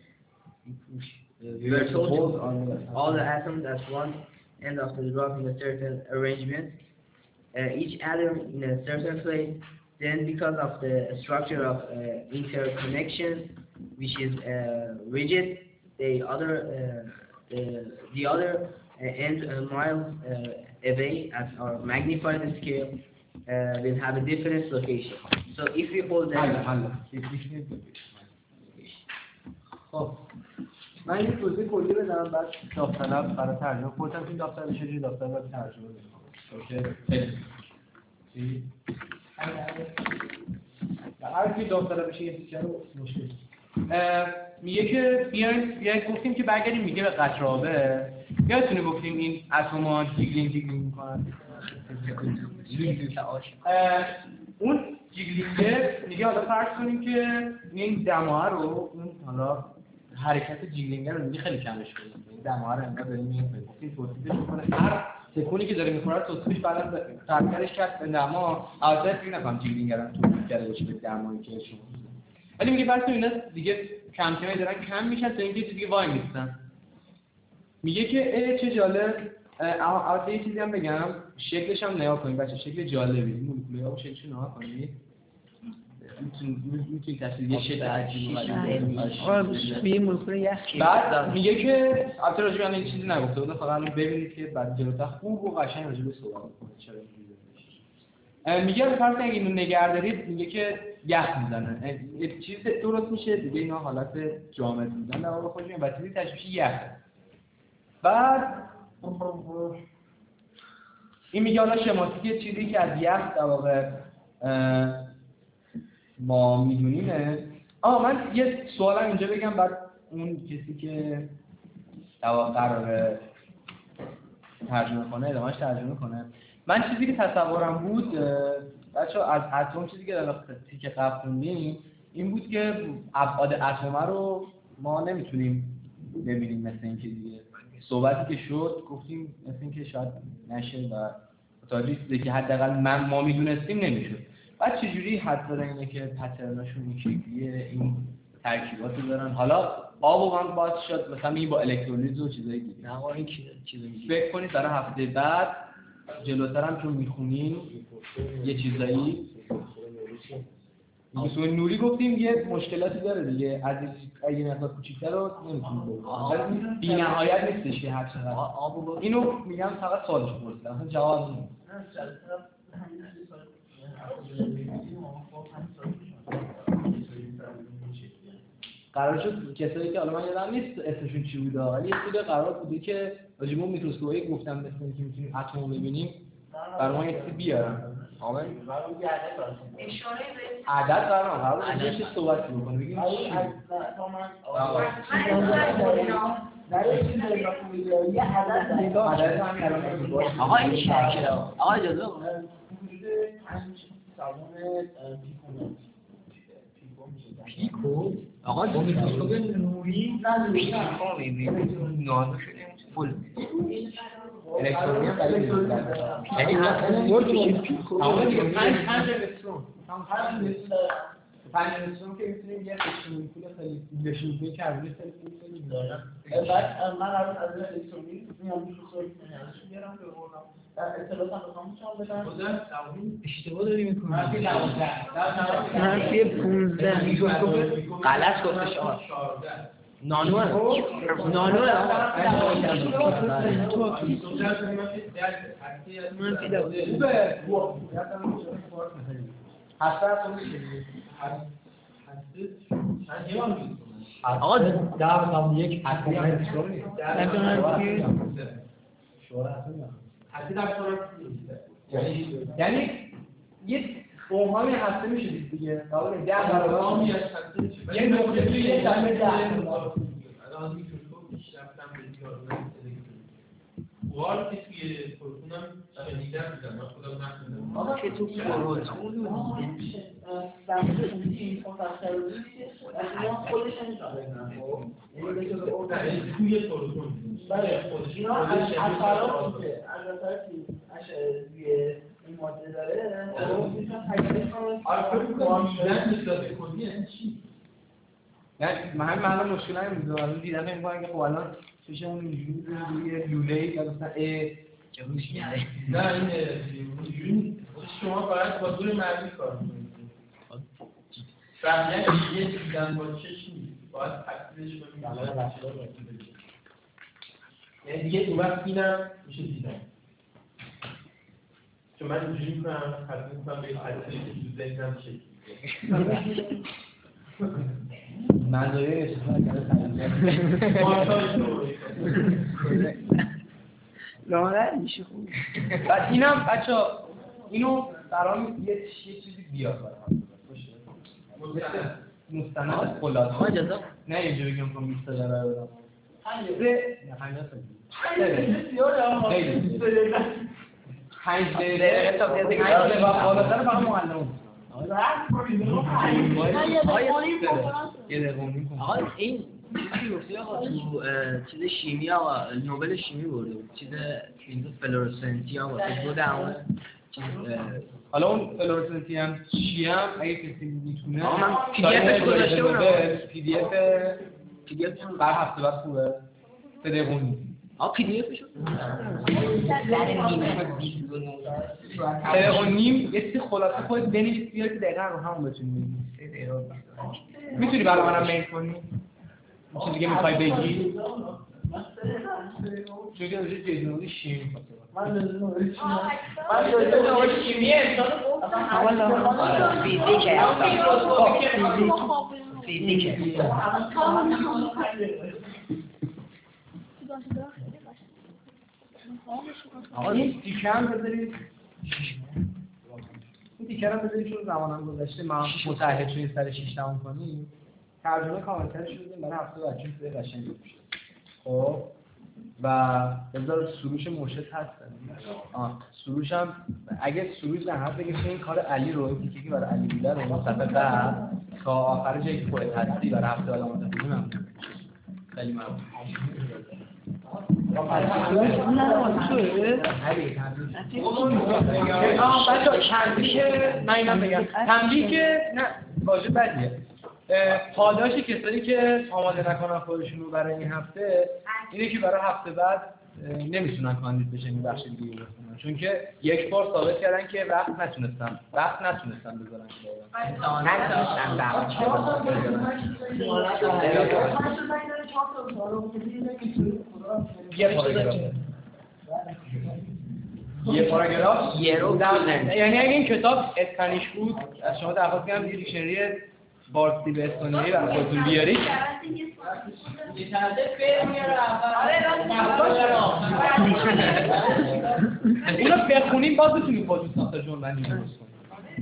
we were told all the atoms at one end of the drop in a certain arrangement, each atom in a certain place. Then, because of the structure of interconnection, which is rigid, the other end miles away at our magnified scale will have a different location. So, if we hold that. خب من یه توضیح کلی بدم بعد داوطلب برای ترجمه خودم این داوطلب چه جوری داوطلب برای ترجمه بکنم. چی؟ هر کی داوطلب بشه یه چیزی رو مشکل. میگه که بیاین گفتیم که برگردیم میگه به قطره‌آبه. یادتونه گفتیم این اتم‌ها جیگلینگ میکنن. اون جیگلینگ میگه حالا فرض کنیم که این دماغ رو اون حالا حرکت جیگلینگ رو میگه خیلی کمش کنیم. این دماغ رو انقدر داریم میگیم توصیفش میکنه هر تکونی که داره میخوره توصیفش بعداً ترکش کرد به دما البته فکر نکنم جیگلینگ رو توصیف کرده باشه به دمایی که شما ولی میگه فرض کنیم اینا دیگه کم کمی دارن کم میشن تا اینکه دیگه وای میستن. میگه که چه جالب. البته یه چیزی هم بگم شکلش هم نگاه کنید بچه شکل جالبی مولکول‌ها رو شکلش نگاه کنید میتونید تشکیل یه شکل عجیبی بعد میگه که البته راجع به این چیزی نگفته بود فقط ببینید که بعد جلوتر خوب و قشنگ راجع به صحبت کنه چرا اینجوریه. میگه به فرض اینکه اینو نگهدارید میگه که یخ میزنه یه چیز درست میشه دیگه اینا حالت جامد میزنه در واقع خودش و چیزی تشبیه یخ. بعد این میگه حالا شماتیک چیزی که از یخ در واقع ما میدونیمه. من یه سوالم اینجا بگم بعد اون کسی که در واقع قراره ترجمه کنه ادامهش ترجمه کنه. من چیزی که تصورم بود بچه‌ها از اتم چیزی که در تیکه قبل خوندیم این بود که ابعاد اتم رو ما نمیتونیم ببینیم مثل اینکه دیگه صحبتی که شد گفتیم مثل اینکه شاید نشه و متوجه چیزی که حداقل ما میدونستیم نمیشد. بعد چجوری حد زدن اینه که پترناشون این شکلیه این ترکیبات رو دارن. حالا آب و من باز شد مثلا این با الکترولیز و چیزایی دیگه نه این چیزایی فکر کنید برای هفته بعد جلوتر هم چون میخونین یه چیزایی مثلا نوری گفتیم یه مشکلاتی داره دیگه از این مقدار کوچیک‌تر رو نمی‌تونیم بگیم بی‌نهایت نیستش که هر چقدر اینو میگم فقط سوالش پرسیدم اصلا جواب نمیدم. قرار شد کسایی که حالا من یادم نیست اسمشون چی بوده ولی یه چیزی قرار بوده که راجع به میکروسکوپی گفتم مثل اینکه میتونیم اتم رو ببینیم برای ما یه چیزی بیارن. آمین. اشاره به عدد قرار بود چه صحبت بکنیم بگیم چی؟ آقا این شکل آقا اجازه پیکو آقا با میکروسکوپ نوری پیکو میبینی نانو شده فول الکترونی هم برای یعنی نور میشه پیکو آقا دیگه 5 الکترون 5 الکترون که میتونیم یه مولکول خیلی مولکول کربن خیلی دارم. بعد من از الکترونی میام میخوام ازش میارم به قولم اطلاعات هم بخوام بدم. اشتباه داری میکنی. منفی 15 میکروسکوپ غلط گفتش آقا. نانو منفی 12 آقا 10 حتی الکترون نیست. یعنی یه فرمای هسته میشه دیگه. حالا 10 برابر یه نقطه توی یه دمه 10 الان میکروسکوپ پیشرفتم به دیارگرام وارد که توی پروتونم شنیدم بودم من خودم نخوندم آقا که تو پروتون در مورد اونی مفصل اصلا خودش نمی‌دونه توی پروتون بله اینا از فراتون که از اثراتی این ماده داره میتونن تکلیف کنن نه من الان مشکل نمی‌دونم الان دیدم میگن که خب الان چشم اون اینجوری روی لوله‌ای یا مثلا که روش میاره نه این شما باید با دور مرمی کار کنید فهمیدن یه دیدن با چشم نیست باید تکلیفش کنید یعنی دیگه اون وقت اینم میشه دیدن چون من اینجوری میکنم حتی میکنم به تکلیفش تو ذهنم شکل مزایای استفاده کرده لاغر میشه خوب. بعد اینم بچه‌ها اینو برام یه چیزی بیاد برام باشه مستند خلاصه آقا اجازه نه اینجوری بگم که 20 دلار بدم نه 50 5 دقیقه تا 5 دقیقه بالاتر فقط معلم آقا این چیزی گفتی آقا تو چیز شیمی آقا نوبل شیمی برده بود چیز فلورسنتی آقا تو درمون حالا اون فلورسنتی هم چی هم اگه کسی میتونه آقا من پی دی افش گذاشته بودم پی دی اف بر هفته بعد خوبه تدقونی آقا پی دی افش و نیم یه چیزی خلاصه خودت بنویس بیار که دقیقا رو همون بتونی بنویسی میتونی برای منم میل کنی چیزی که میخوای بگی چون که نوشته جزنوری شیمی من نوشته شیمی انسان فیزیکه آقا این تیکه هم بذارید این تیکه هم بذارید چون زمانم گذشته ما متعهد شدیم سر 6 تموم کنیم ترجمه کاملترش رو بدیم برای هفته بعد چون خیلی قشنگ میشه خب و بذار سروش مرشد هستن سروش هم اگه سروش نه هست بگیم این کار علی رو این تیکه که برای علی بوده رو مصطفی بعد تا آخر جایی که خودت هستی برای هفته بعد آماده کنیم خیلی ممنون تنبیه که نه واژه بدیه پاداش کسانی که آماده نکنن خودشون رو برای این هفته اینه که برای هفته بعد نمیتونن کاندید بشن این بخش دیگه رو بخونن چون که یک بار ثابت کردن که وقت نتونستن بذارن یه پاراگراف یعنی اگه این کتاب اسپانیش بود از شما درخواست کنم یه دیکشنری فارسی به اسپانیایی برای خودتون بیارید اینو بخونیم باز بتونیم خودتون ساخته جمله درست کنید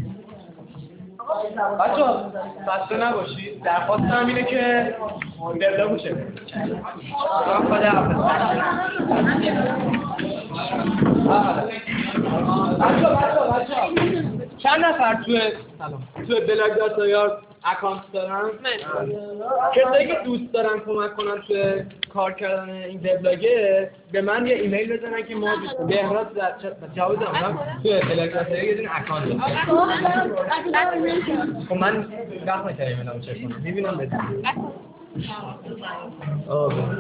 بچه‌ها خسته نباشید درخواستم اینه که وبلاگ رو چک کنید بچه‌ها چند نفر توی بلاگ داتایار اکانت دارن کسایی که دوست دارن کمک کنن توی کار کردن این وبلاگه به من یه ایمیل بزنن که ما بهراز جواب دادم توی تلگرام یه دونه اکانت دارم. خب من وقت نکردم ایمیلمو چک کنم میبینم بده